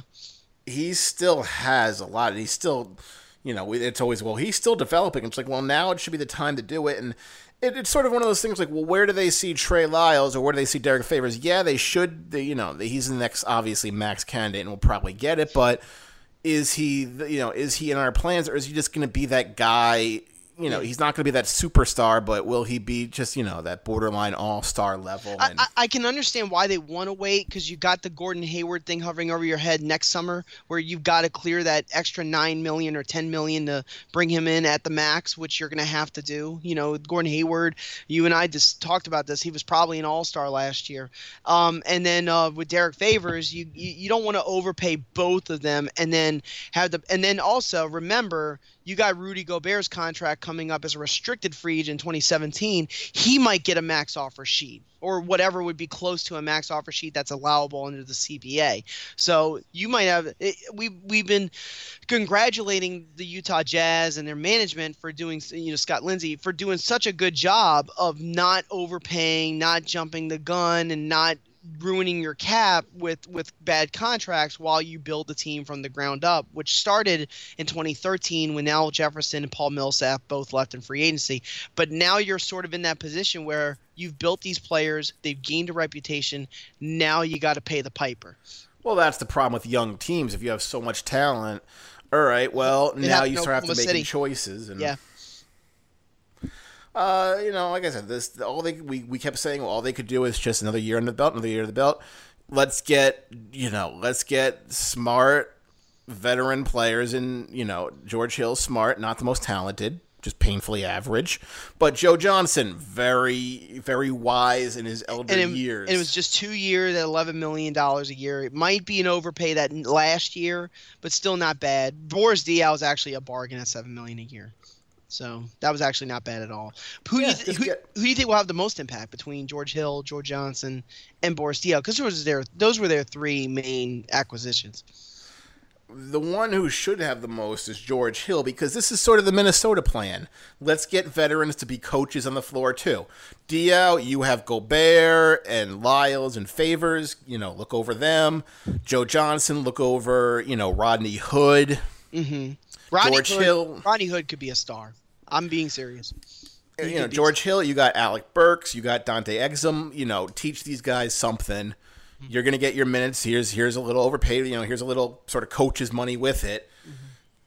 He still has a lot, and he's still, you know, it's always, well, he's still developing. It's like, well, now it should be the time to do it, and it, it's sort of one of those things like, well, where do they see Trey Lyles, or where do they see Derek Favors? Yeah, they should, they, you know, he's the next, obviously, max candidate, and will probably get it, but is he, you know, is he in our plans, or is he just going to be that guy? You know, he's not going to be that superstar, but will he be just, you know, that borderline all-star level? And I, I can understand why they want to wait, because you got the Gordon Hayward thing hovering over your head next summer, where you've got to clear that extra nine million dollars or ten million dollars to bring him in at the max, which you're going to have to do. You know, Gordon Hayward, you and I just talked about this. He was probably an all-star last year. Um, and then uh, with Derek Favors, you, you, you don't want to overpay both of them, and then have the and then also remember – you got Rudy Gobert's contract coming up as a restricted free agent in twenty seventeen. He might get a max offer sheet, or whatever would be close to a max offer sheet that's allowable under the C B A. So you might have we we've been congratulating the Utah Jazz and their management for doing, you know, Scott Lindsey for doing such a good job of not overpaying, not jumping the gun, and not ruining your cap with with bad contracts while you build the team from the ground up, which started in twenty thirteen when Al Jefferson and Paul Millsap both left in free agency. But now you're sort of in that position where you've built these players, they've gained a reputation, now you got to pay the piper. Well, that's the problem with young teams. If you have so much talent, all right, well, It now happened you in start having to Oklahoma making City. choices. And, Yeah. Uh, you know, like I said, this all they we, we kept saying, well, all they could do is just another year in the belt, another year in the belt. Let's get, you know, let's get smart veteran players, and, you know, George Hill's smart, not the most talented. just painfully average. But Joe Johnson, very, very wise in his elder and it, years. And it was just two years at eleven million dollars a year. It might be an overpay that last year, but still not bad. Boris Diaw is actually a bargain at seven million dollars a year. So that was actually not bad at all. Who, yeah, you th- who, get... who do you think will have the most impact between George Hill, George Johnson, and Boris Diaw? Because those, those were their three main acquisitions. The one who should have the most is George Hill, because this is sort of the Minnesota plan. Let's get veterans to be coaches on the floor, too. Diaw, you have Gobert and Lyles and Favors. You know, look over them. Joe Johnson, look over, you know, Rodney Hood. Mm-hmm. Rodney George Hood, Hill. Rodney Hood could be a star. I'm being serious. He you know, George Hill, you got Alec Burks, you got Dante Exum. You know, teach these guys something. You're going to get your minutes. Here's here's a little overpaid. You know, here's a little sort of coach's money with it. Mm-hmm.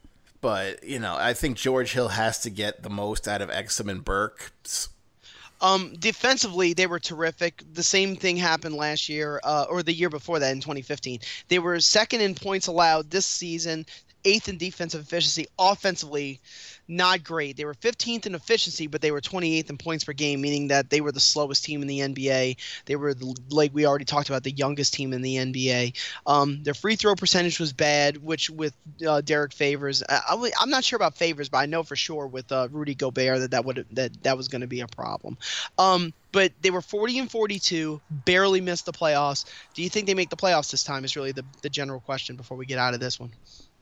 But, you know, I think George Hill has to get the most out of Exum and Burks. Um, defensively, they were terrific. The same thing happened last year, uh, or the year before that in twenty fifteen. They were second in points allowed this season, eighth in defensive efficiency. Offensively, not great. They were fifteenth in efficiency, but they were twenty-eighth in points per game, meaning that they were the slowest team in the N B A. They were, the, like we already talked about, the youngest team in the N B A. Um, their free throw percentage was bad, which with uh, Derek Favors, I, I'm not sure about Favors, but I know for sure with uh, Rudy Gobert that that would that that was going to be a problem. Um, but they were forty and forty-two, barely missed the playoffs. Do you think they make the playoffs this time? Is really the the general question before we get out of this one.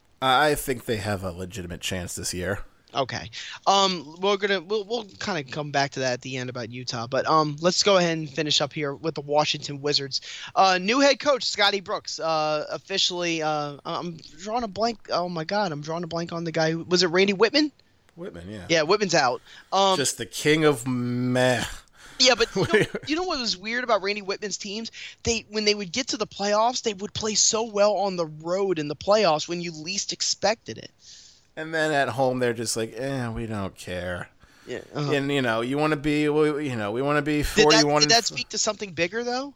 I think they have a legitimate chance this year. Okay. Um, we're gonna we'll we'll kind of come back to that at the end about Utah, but um, let's go ahead and finish up here with the Washington Wizards. Uh, new head coach Scotty Brooks. Uh, officially. Uh, I'm drawing a blank. Oh my God, I'm drawing a blank on the guy. Who, was it Randy Whitman? Whitman, yeah. Yeah, Whitman's out. Um, just the king of meh. Yeah, but you know, you know what was weird about Randy Whitman's teams? They when they would get to the playoffs, they would play so well on the road in the playoffs when you least expected it. And then at home, they're just like, eh, we don't care. Yeah. Uh-huh. And, you know, you want to be, you know, we want to be forty-one. Did that, did that speak to something bigger, though?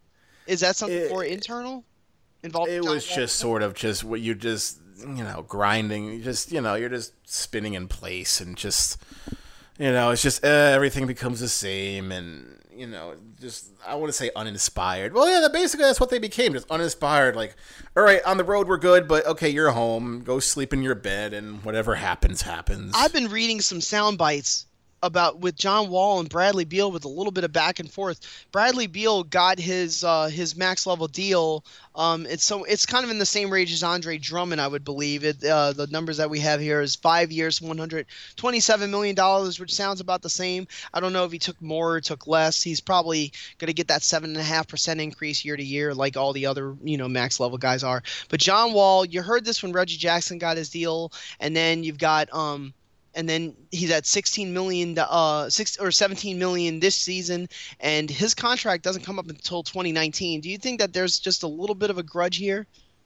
Is that something it, more internal? Involved it was just sort of just what you just, you know, grinding. You just, you know, you're just spinning in place and just, you know, it's just uh, everything becomes the same and, you know, just, I want to say uninspired. Well, yeah, basically that's what they became, just uninspired. Like, all right, on the road we're good, but okay, you're home. Go sleep in your bed and whatever happens, happens. I've been reading some sound bites about with John Wall and Bradley Beal with a little bit of back and forth. Bradley Beal got his uh, his max level deal. Um, it's so it's kind of in the same range as Andre Drummond, I would believe. It uh, the numbers that we have here is five years, one hundred twenty-seven million dollars, which sounds about the same. I don't know if he took more or took less. He's probably going to get that seven and a half percent increase year to year, like all the other you know max level guys are. But John Wall, you heard this when Reggie Jackson got his deal, and then you've got um. And then he's at sixteen million, uh, six or seventeen million this season, and his contract doesn't come up until twenty nineteen. Do you think that there's just a little bit of a grudge here?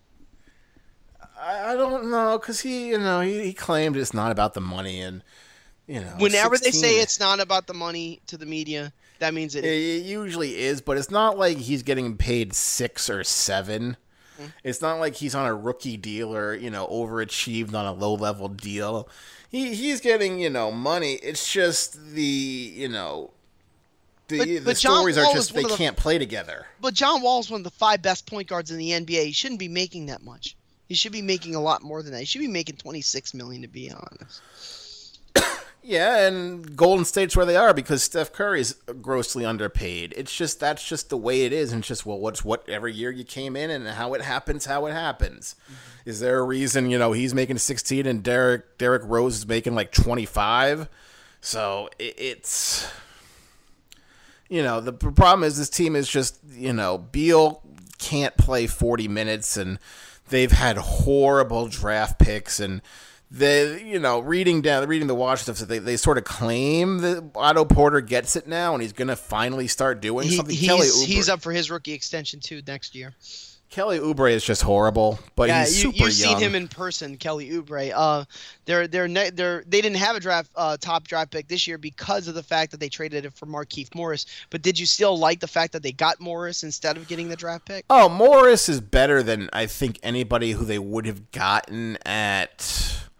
I, I don't know, because he, you know, he, he claimed it's not about the money, and you know, whenever sixteen, they say it's not about the money to the media, that means it. It, it usually is, but it's not like he's getting paid six or seven. Mm-hmm. It's not like he's on a rookie deal or you know overachieved on a low level deal. He he's getting, you know, money. It's just the, you know, the, but, the but stories Wall are just they the, can't play together. But John Wall is one of the five best point guards in the N B A. He shouldn't be making that much. He should be making a lot more than that. He should be making twenty-six million dollars, to be honest. Yeah, and Golden State's where they are because Steph Curry's grossly underpaid. It's just that's just the way it is, and it's just well, what's what every year you came in and how it happens, how it happens. Mm-hmm. Is there a reason you know he's making sixteen and Derek Derek Rose is making like twenty-five? So it, it's you know the problem is this team is just you know Beal can't play forty minutes, and they've had horrible draft picks and. They, you know, reading down, reading the watch stuff, so they, they sort of claim that Otto Porter gets it now, and he's going to finally start doing he, something. He's, Kelly Oubre, he's up for his rookie extension too next year. Kelly Oubre is just horrible, but yeah, he's you, super you've young. seen him in person, Kelly Oubre. Uh, they're they're they're they didn't have a draft uh, top draft pick this year because of the fact that they traded it for Markieff Morris. But did you still like the fact that they got Morris instead of getting the draft pick? Oh, Morris is better than I think anybody who they would have gotten at.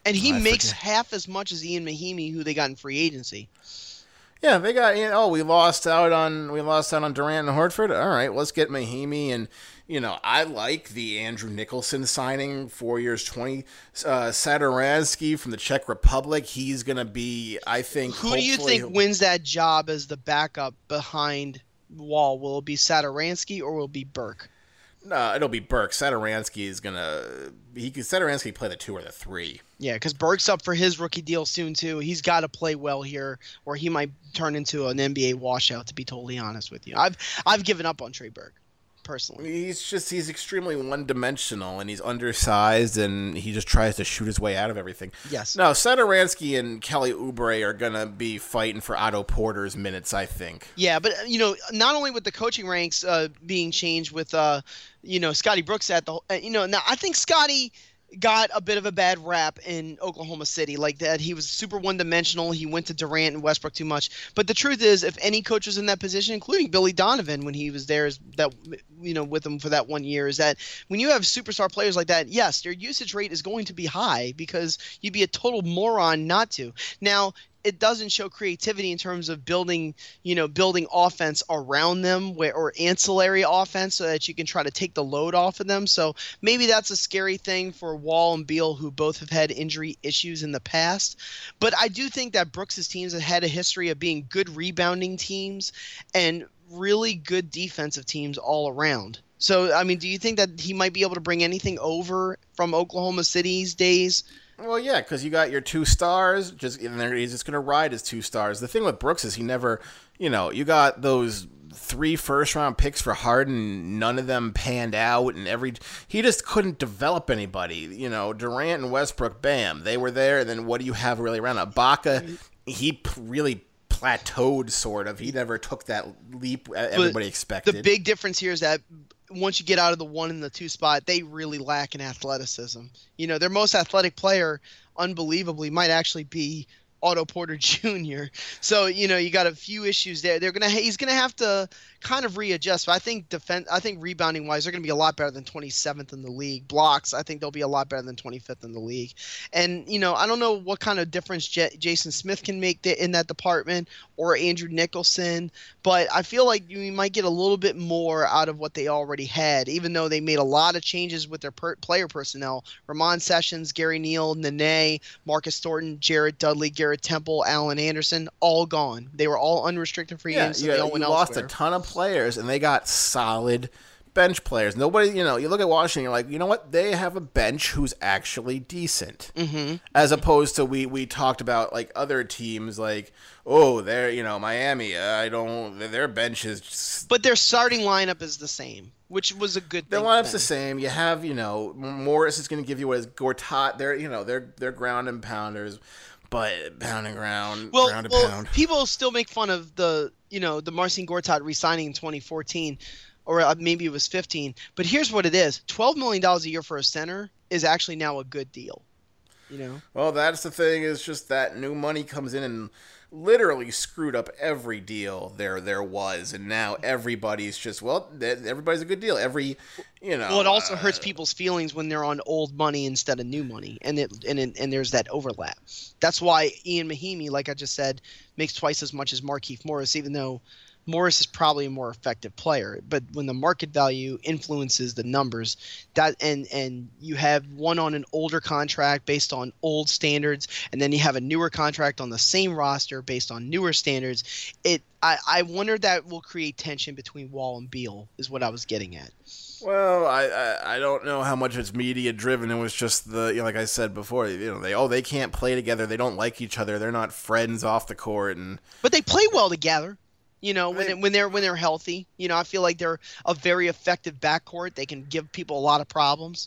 And he I makes forget. half as much as Ian Mahinmi, who they got in free agency. Yeah, they got. You know, oh, we lost out on we lost out on Durant and Horford. All right, let's get Mahinmi, and you know, I like the Andrew Nicholson signing, four years, twenty. Uh, Satoransky from the Czech Republic. He's gonna be, I think. Who do you think wins that job as the backup behind Wall? Will it be Satoransky or will it be Burke? No, it'll be Burke. Satoransky is gonna. He could Satoransky play the two or the three. Yeah, because Burke's up for his rookie deal soon too. He's got to play well here, or he might turn into an N B A washout. To be totally honest with you, I've I've given up on Trey Burke personally. He's just he's extremely one dimensional, and he's undersized, and he just tries to shoot his way out of everything. Yes. No, Satoransky and Kelly Oubre are gonna be fighting for Otto Porter's minutes, I think. Yeah, but you know, not only with the coaching ranks uh, being changed with uh, you know, Scotty Brooks at the uh, you know now I think Scotty got a bit of a bad rap in Oklahoma City, like that he was super one-dimensional. He went to Durant and Westbrook too much. But the truth is, if any coach was in that position, including Billy Donovan when he was there, is that you know with him for that one year, is that when you have superstar players like that, yes, their usage rate is going to be high because you'd be a total moron not to. Now, it doesn't show creativity in terms of building, you know, building offense around them where, or ancillary offense so that you can try to take the load off of them. So maybe that's a scary thing for Wall and Beal, who both have had injury issues in the past. But I do think that Brooks' teams have had a history of being good rebounding teams and really good defensive teams all around. So, I mean, do you think that he might be able to bring anything over from Oklahoma City's days? Well, yeah, because you got your two stars, just and there he's just going to ride his two stars. The thing with Brooks is he never, you know, you got those three first-round picks for Harden, none of them panned out, and every he just couldn't develop anybody. You know, Durant and Westbrook, bam, they were there, and then what do you have really around? Ibaka, he p- really plateaued, sort of. He never took that leap everybody but expected. The big difference here is that once you get out of the one and the two spot, they really lack in athleticism. You know, their most athletic player, unbelievably, might actually be Otto Porter Junior So, you know, you got a few issues there. They're gonna he's gonna have to kind of readjust. But I think defense, I think rebounding wise, they're gonna be a lot better than twenty-seventh in the league. Blocks, I think they'll be a lot better than twenty-fifth in the league. And you know, I don't know what kind of difference J- Jason Smith can make th- in that department, or Andrew Nicholson, but I feel like you might get a little bit more out of what they already had, even though they made a lot of changes with their per- player personnel. Ramon Sessions, Gary Neal, Nene, Marcus Thornton, Jared Dudley, Garrett Temple, Allen Anderson, all gone. They were all unrestricted free yeah, agents. So you, they all you went lost elsewhere. a ton of players, and they got solid bench players. Nobody, you know, you look at Washington, you're like, you know what? They have a bench who's actually decent. Mm-hmm. As opposed to we we talked about like other teams, like oh, they're you know Miami. Uh, I don't their bench is. Just, but their starting lineup is the same, which was a good thing. their lineup's the same. You have you know Morris is going to give you what is Gortat. They're you know they're they're ground and pounders. But pound and ground, well, ground and well, pound. People still make fun of the, you know, the Marcin Gortat re-signing in twenty fourteen, or maybe it was fifteen. But here's what it is: twelve million dollars a year for a center is actually now a good deal. You know. Well, that's the thing. Is just that new money comes in and literally screwed up every deal there there was, and now everybody's just well, everybody's a good deal. Every, you know. Well, it also uh, hurts people's feelings when they're on old money instead of new money, and it and it, and there's that overlap. That's why Ian Mahinmi, like I just said, makes twice as much as Markieff Morris, even though Morris is probably a more effective player. But when the market value influences the numbers, that and and you have one on an older contract based on old standards, and then you have a newer contract on the same roster based on newer standards. It I, I wonder that will create tension between Wall and Beal, is what I was getting at. Well, I, I I don't know how much it's media driven. It was just the you know, like I said before, you know, they oh they can't play together, they don't like each other, they're not friends off the court, and but they play well together. You know, when They- it, when they're when they're healthy, you know, I feel like they're a very effective backcourt. They can give people a lot of problems.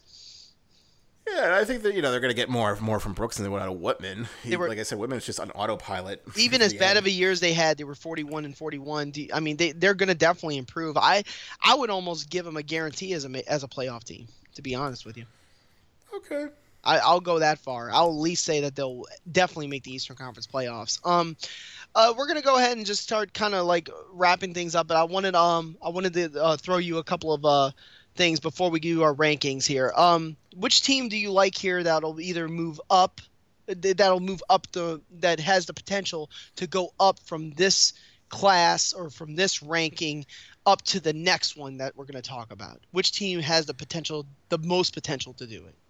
yeah, I think that you know they're gonna get more more from Brooks than they would out of Whitman. He, They were- like I said, Whitman's just on autopilot. Even as Yeah. bad of a year as they had, they were forty-one and forty-one. Do you- I mean, they they're going to definitely improve. I I would almost give them a guarantee as a ma- as a playoff team, to be honest with you. Okay. I, I'll go that far. I'll at least say that they'll definitely make the Eastern Conference playoffs. Um, uh, we're gonna go ahead and just start kind of like wrapping things up. But I wanted um I wanted to uh, throw you a couple of uh things before we do our rankings here. Um, which team do you like here that'll either move up that'll move up the that has the potential to go up from this class or from this ranking up to the next one that we're going to talk about? Which team has the potential, the most potential to do it?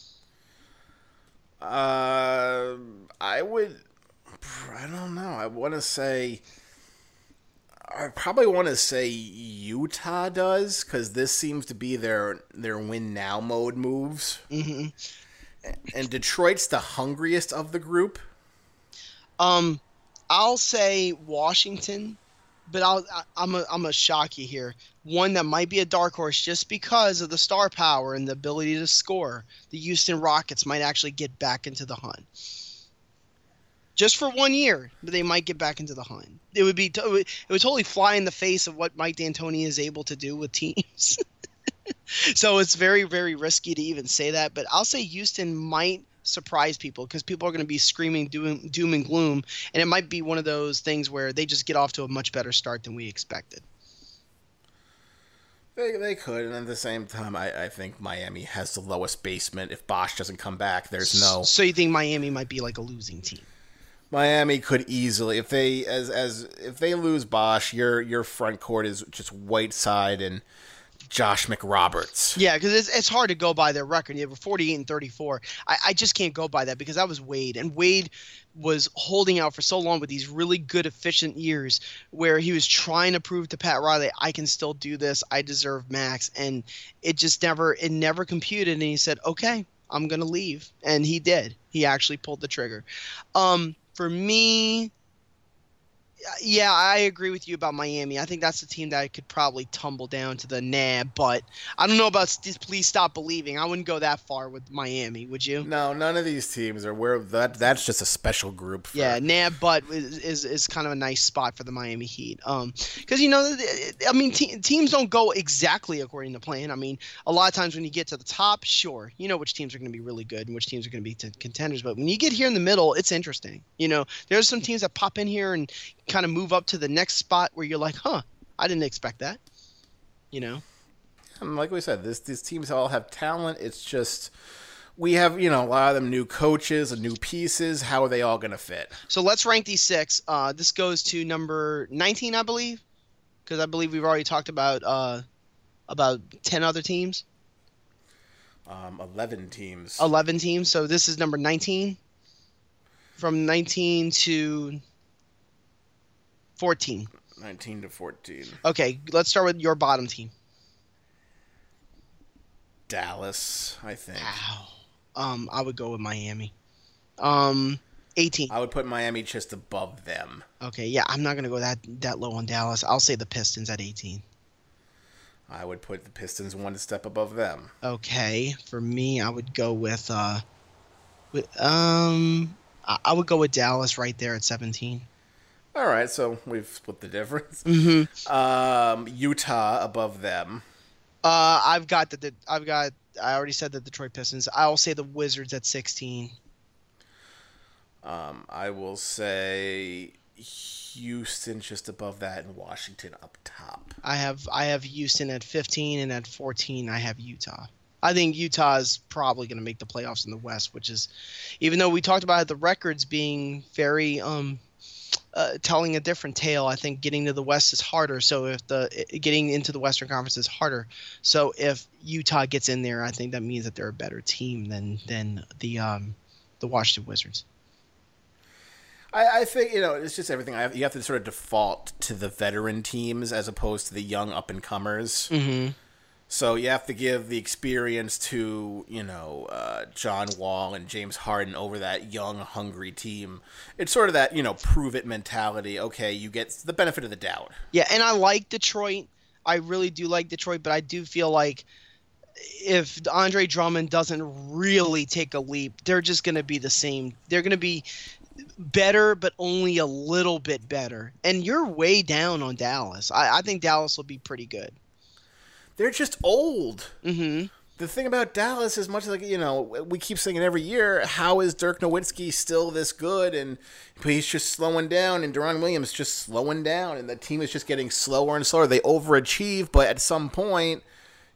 Uh, I would. I don't know. I want to say. I probably want to say Utah does, because this seems to be their their win now mode moves. Mm-hmm. And Detroit's the hungriest of the group. Um, I'll say Washington, but I'll I, I'm a, I'm a shock you here. One that might be a dark horse just because of the star power and the ability to score. The Houston Rockets might actually get back into the hunt. Just for one year, but they might get back into the hunt. It would be it would, it would totally fly in the face of what Mike D'Antoni is able to do with teams. So it's very, very risky to even say that. But I'll say Houston might surprise people because people are going to be screaming doom, doom and gloom. And it might be one of those things where they just get off to a much better start than we expected. They they could. And at the same time, I, I think Miami has the lowest basement. If Bosch doesn't come back, there's no... So you think Miami might be like a losing team? Miami could easily, if they as as if they lose Bosch, your your front court is just Whiteside and Josh McRoberts. Yeah, because it's, it's hard to go by their record. They were forty-eight and thirty-four. I, I just can't go by that because that was Wade. And Wade was holding out for so long with these really good, efficient years where he was trying to prove to Pat Riley, I can still do this. I deserve max. And it just never, it never computed. And he said, okay, I'm going to leave. And he did. He actually pulled the trigger. Um, for me... Yeah, I agree with you about Miami. I think that's the team that I could probably tumble down to the nah, but I don't know about st- please stop believing. I wouldn't go that far with Miami, would you? No, none of these teams are where that. That's just a special group. For... Yeah, nah, but is, is is kind of a nice spot for the Miami Heat. Um, because you know, I mean, te- teams don't go exactly according to plan. I mean, a lot of times when you get to the top, sure, you know which teams are going to be really good and which teams are going to be t- contenders. But when you get here in the middle, it's interesting. You know, there's some teams that pop in here and kind of move up to the next spot where you're like, huh, I didn't expect that. You know? And like we said, this these teams all have talent. It's just we have, you know, a lot of them new coaches and new pieces. How are they all going to fit? So let's rank these six. Uh, this goes to number nineteen, I believe, because I believe we've already talked about uh, about ten other teams. Um, eleven teams. eleven teams. So this is number nineteen. From nineteen to fourteen. nineteen to fourteen. Okay, let's start with your bottom team. Dallas, I think. Wow. Um, I would go with Miami. Um, eighteen. I would put Miami just above them. Okay, yeah, I'm not gonna go that that low on Dallas. I'll say the Pistons at eighteen. I would put the Pistons one step above them. Okay, for me, I would go with uh, with um, I, I would go with Dallas right there at seventeen. All right, so we've split the difference. Mm-hmm. Um, Utah above them. Uh, I've got the, the I've got I already said the Detroit Pistons. I'll say the Wizards at sixteen. Um, I will say Houston just above that and Washington up top. I have I have Houston at fifteen, and at fourteen I have Utah. I think Utah is probably going to make the playoffs in the West, which is, even though we talked about the records being very um. Uh, telling a different tale. I think getting to the West is harder. So if the getting into the Western Conference is harder. So if Utah gets in there, I think that means that they're a better team than than the um, the Washington Wizards. I, I think you know it's just everything. I have, you have to sort of default to the veteran teams as opposed to the young up and comers. Mm-hmm. So you have to give the experience to, you know, uh, John Wall and James Harden over that young, hungry team. It's sort of that, you know, prove-it mentality. Okay, you get the benefit of the doubt. Yeah, and I like Detroit. I really do like Detroit, but I do feel like if Andre Drummond doesn't really take a leap, they're just going to be the same. They're going to be better, but only a little bit better. And you're way down on Dallas. I, I think Dallas will be pretty good. They're just old. Mm-hmm. The thing about Dallas is much like, you know, we keep saying it every year, how is Dirk Nowitzki still this good? And he's just slowing down, and Deron Williams just slowing down, and the team is just getting slower and slower. They overachieve, but at some point,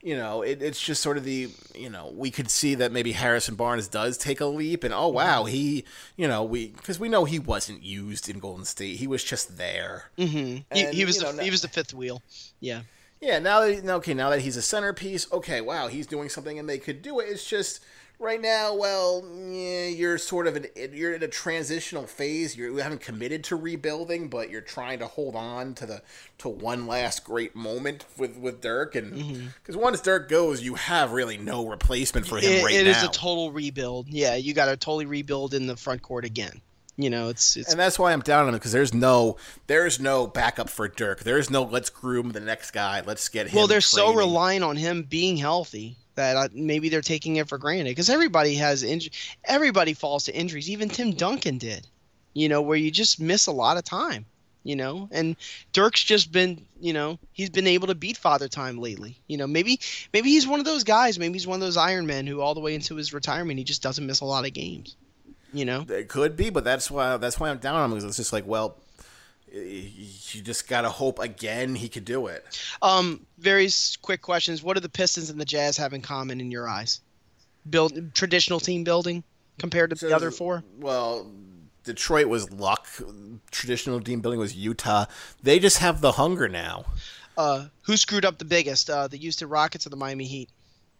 you know, it, it's just sort of the, you know, we could see that maybe Harrison Barnes does take a leap, and oh wow, he, you know, we because we know he wasn't used in Golden State, he was just there. Mm-hmm. And, he, he was the, know, he was the fifth wheel. Yeah. Yeah. Now that okay, now that he's a centerpiece, okay, wow, he's doing something, and they could do it. It's just. Right now, well, yeah, you're sort of an, you're in a transitional phase. You're, you haven't committed to rebuilding, but you're trying to hold on to the to one last great moment with, with Dirk, and because mm-hmm. once Dirk goes, you have really no replacement for him it, right it now. It is a total rebuild. Yeah, you got to totally rebuild in the front court again. You know, it's, it's and that's why I'm down on him, because there's no there's no backup for Dirk. There's no let's groom the next guy. Let's get him. Well, they're training. so reliant on him being healthy that maybe they're taking it for granted, because everybody has injury. Everybody falls to injuries. Even Tim Duncan did, you know, where you just miss a lot of time, you know, and Dirk's just been, you know, he's been able to beat Father Time lately. You know, maybe, maybe he's one of those guys. Maybe he's one of those Iron Men who all the way into his retirement, he just doesn't miss a lot of games, you know. It could be, but that's why, that's why I'm down on him, because it's just like, well, you just gotta hope again he could do it. Um, very quick questions. What do the Pistons and the Jazz have in common in your eyes? Build traditional team building compared to so, the other four. Well, Detroit was luck. Traditional team building was Utah. They just have the hunger now. Uh, who screwed up the biggest? Uh, the Houston Rockets or the Miami Heat?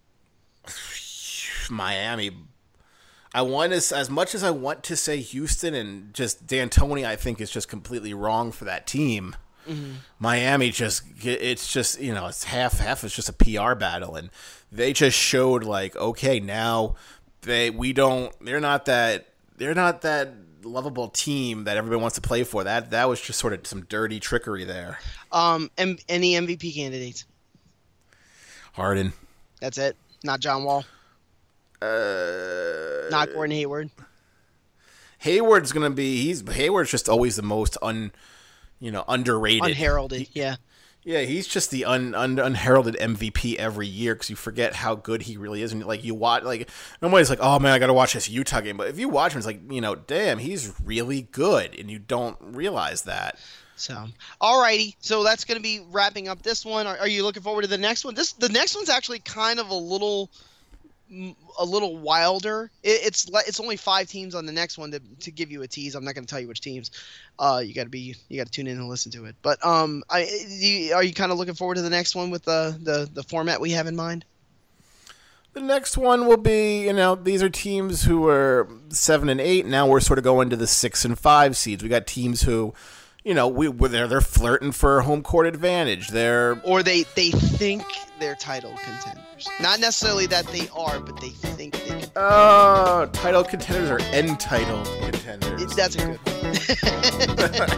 Miami. I want to, as much as I want to say Houston, and just D'Antoni, I think is just completely wrong for that team. Mm-hmm. Miami just, it's just, you know, it's half, half is just a P R battle. And they just showed like, okay, now they, we don't, they're not that, they're not that lovable team that everybody wants to play for. That, that was just sort of some dirty trickery there. Um, and any M V P candidates? Harden. That's it. Not John Wall. Uh, Not Gordon Hayward. Hayward's gonna be. He's Hayward's just always the most un, you know, underrated, unheralded. He, yeah, yeah. He's just the un, un unheralded M V P every year, because you forget how good he really is. And like you watch, like nobody's like, oh man, I gotta watch this Utah game. But if you watch him, it's like, you know, damn, he's really good, and you don't realize that. So, alrighty. So that's gonna be wrapping up this one. Are, are you looking forward to the next one? This the next one's actually kind of a little. a little wilder. It, it's it's only five teams on the next one to to give you a tease. I'm not going to tell you which teams. Uh, you got to be you got to tune in and listen to it. But um, I you, are you kind of looking forward to the next one with the, the the format we have in mind? The next one will be, you know, these are teams who are seven and eight. Now we're sort of going to the six and five seeds. We got teams who, you know, we they're they're flirting for home court advantage. They're or they they think they're title contenders. Not necessarily that they are, but they think they can. Oh, uh, title contenders or entitled contenders. It's, that's a good one.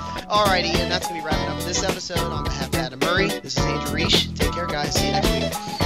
Alrighty, and that's going to be wrapping up this episode. On behalf of Adam Murray, this is Andrew Reich. Take care, guys. See you next week.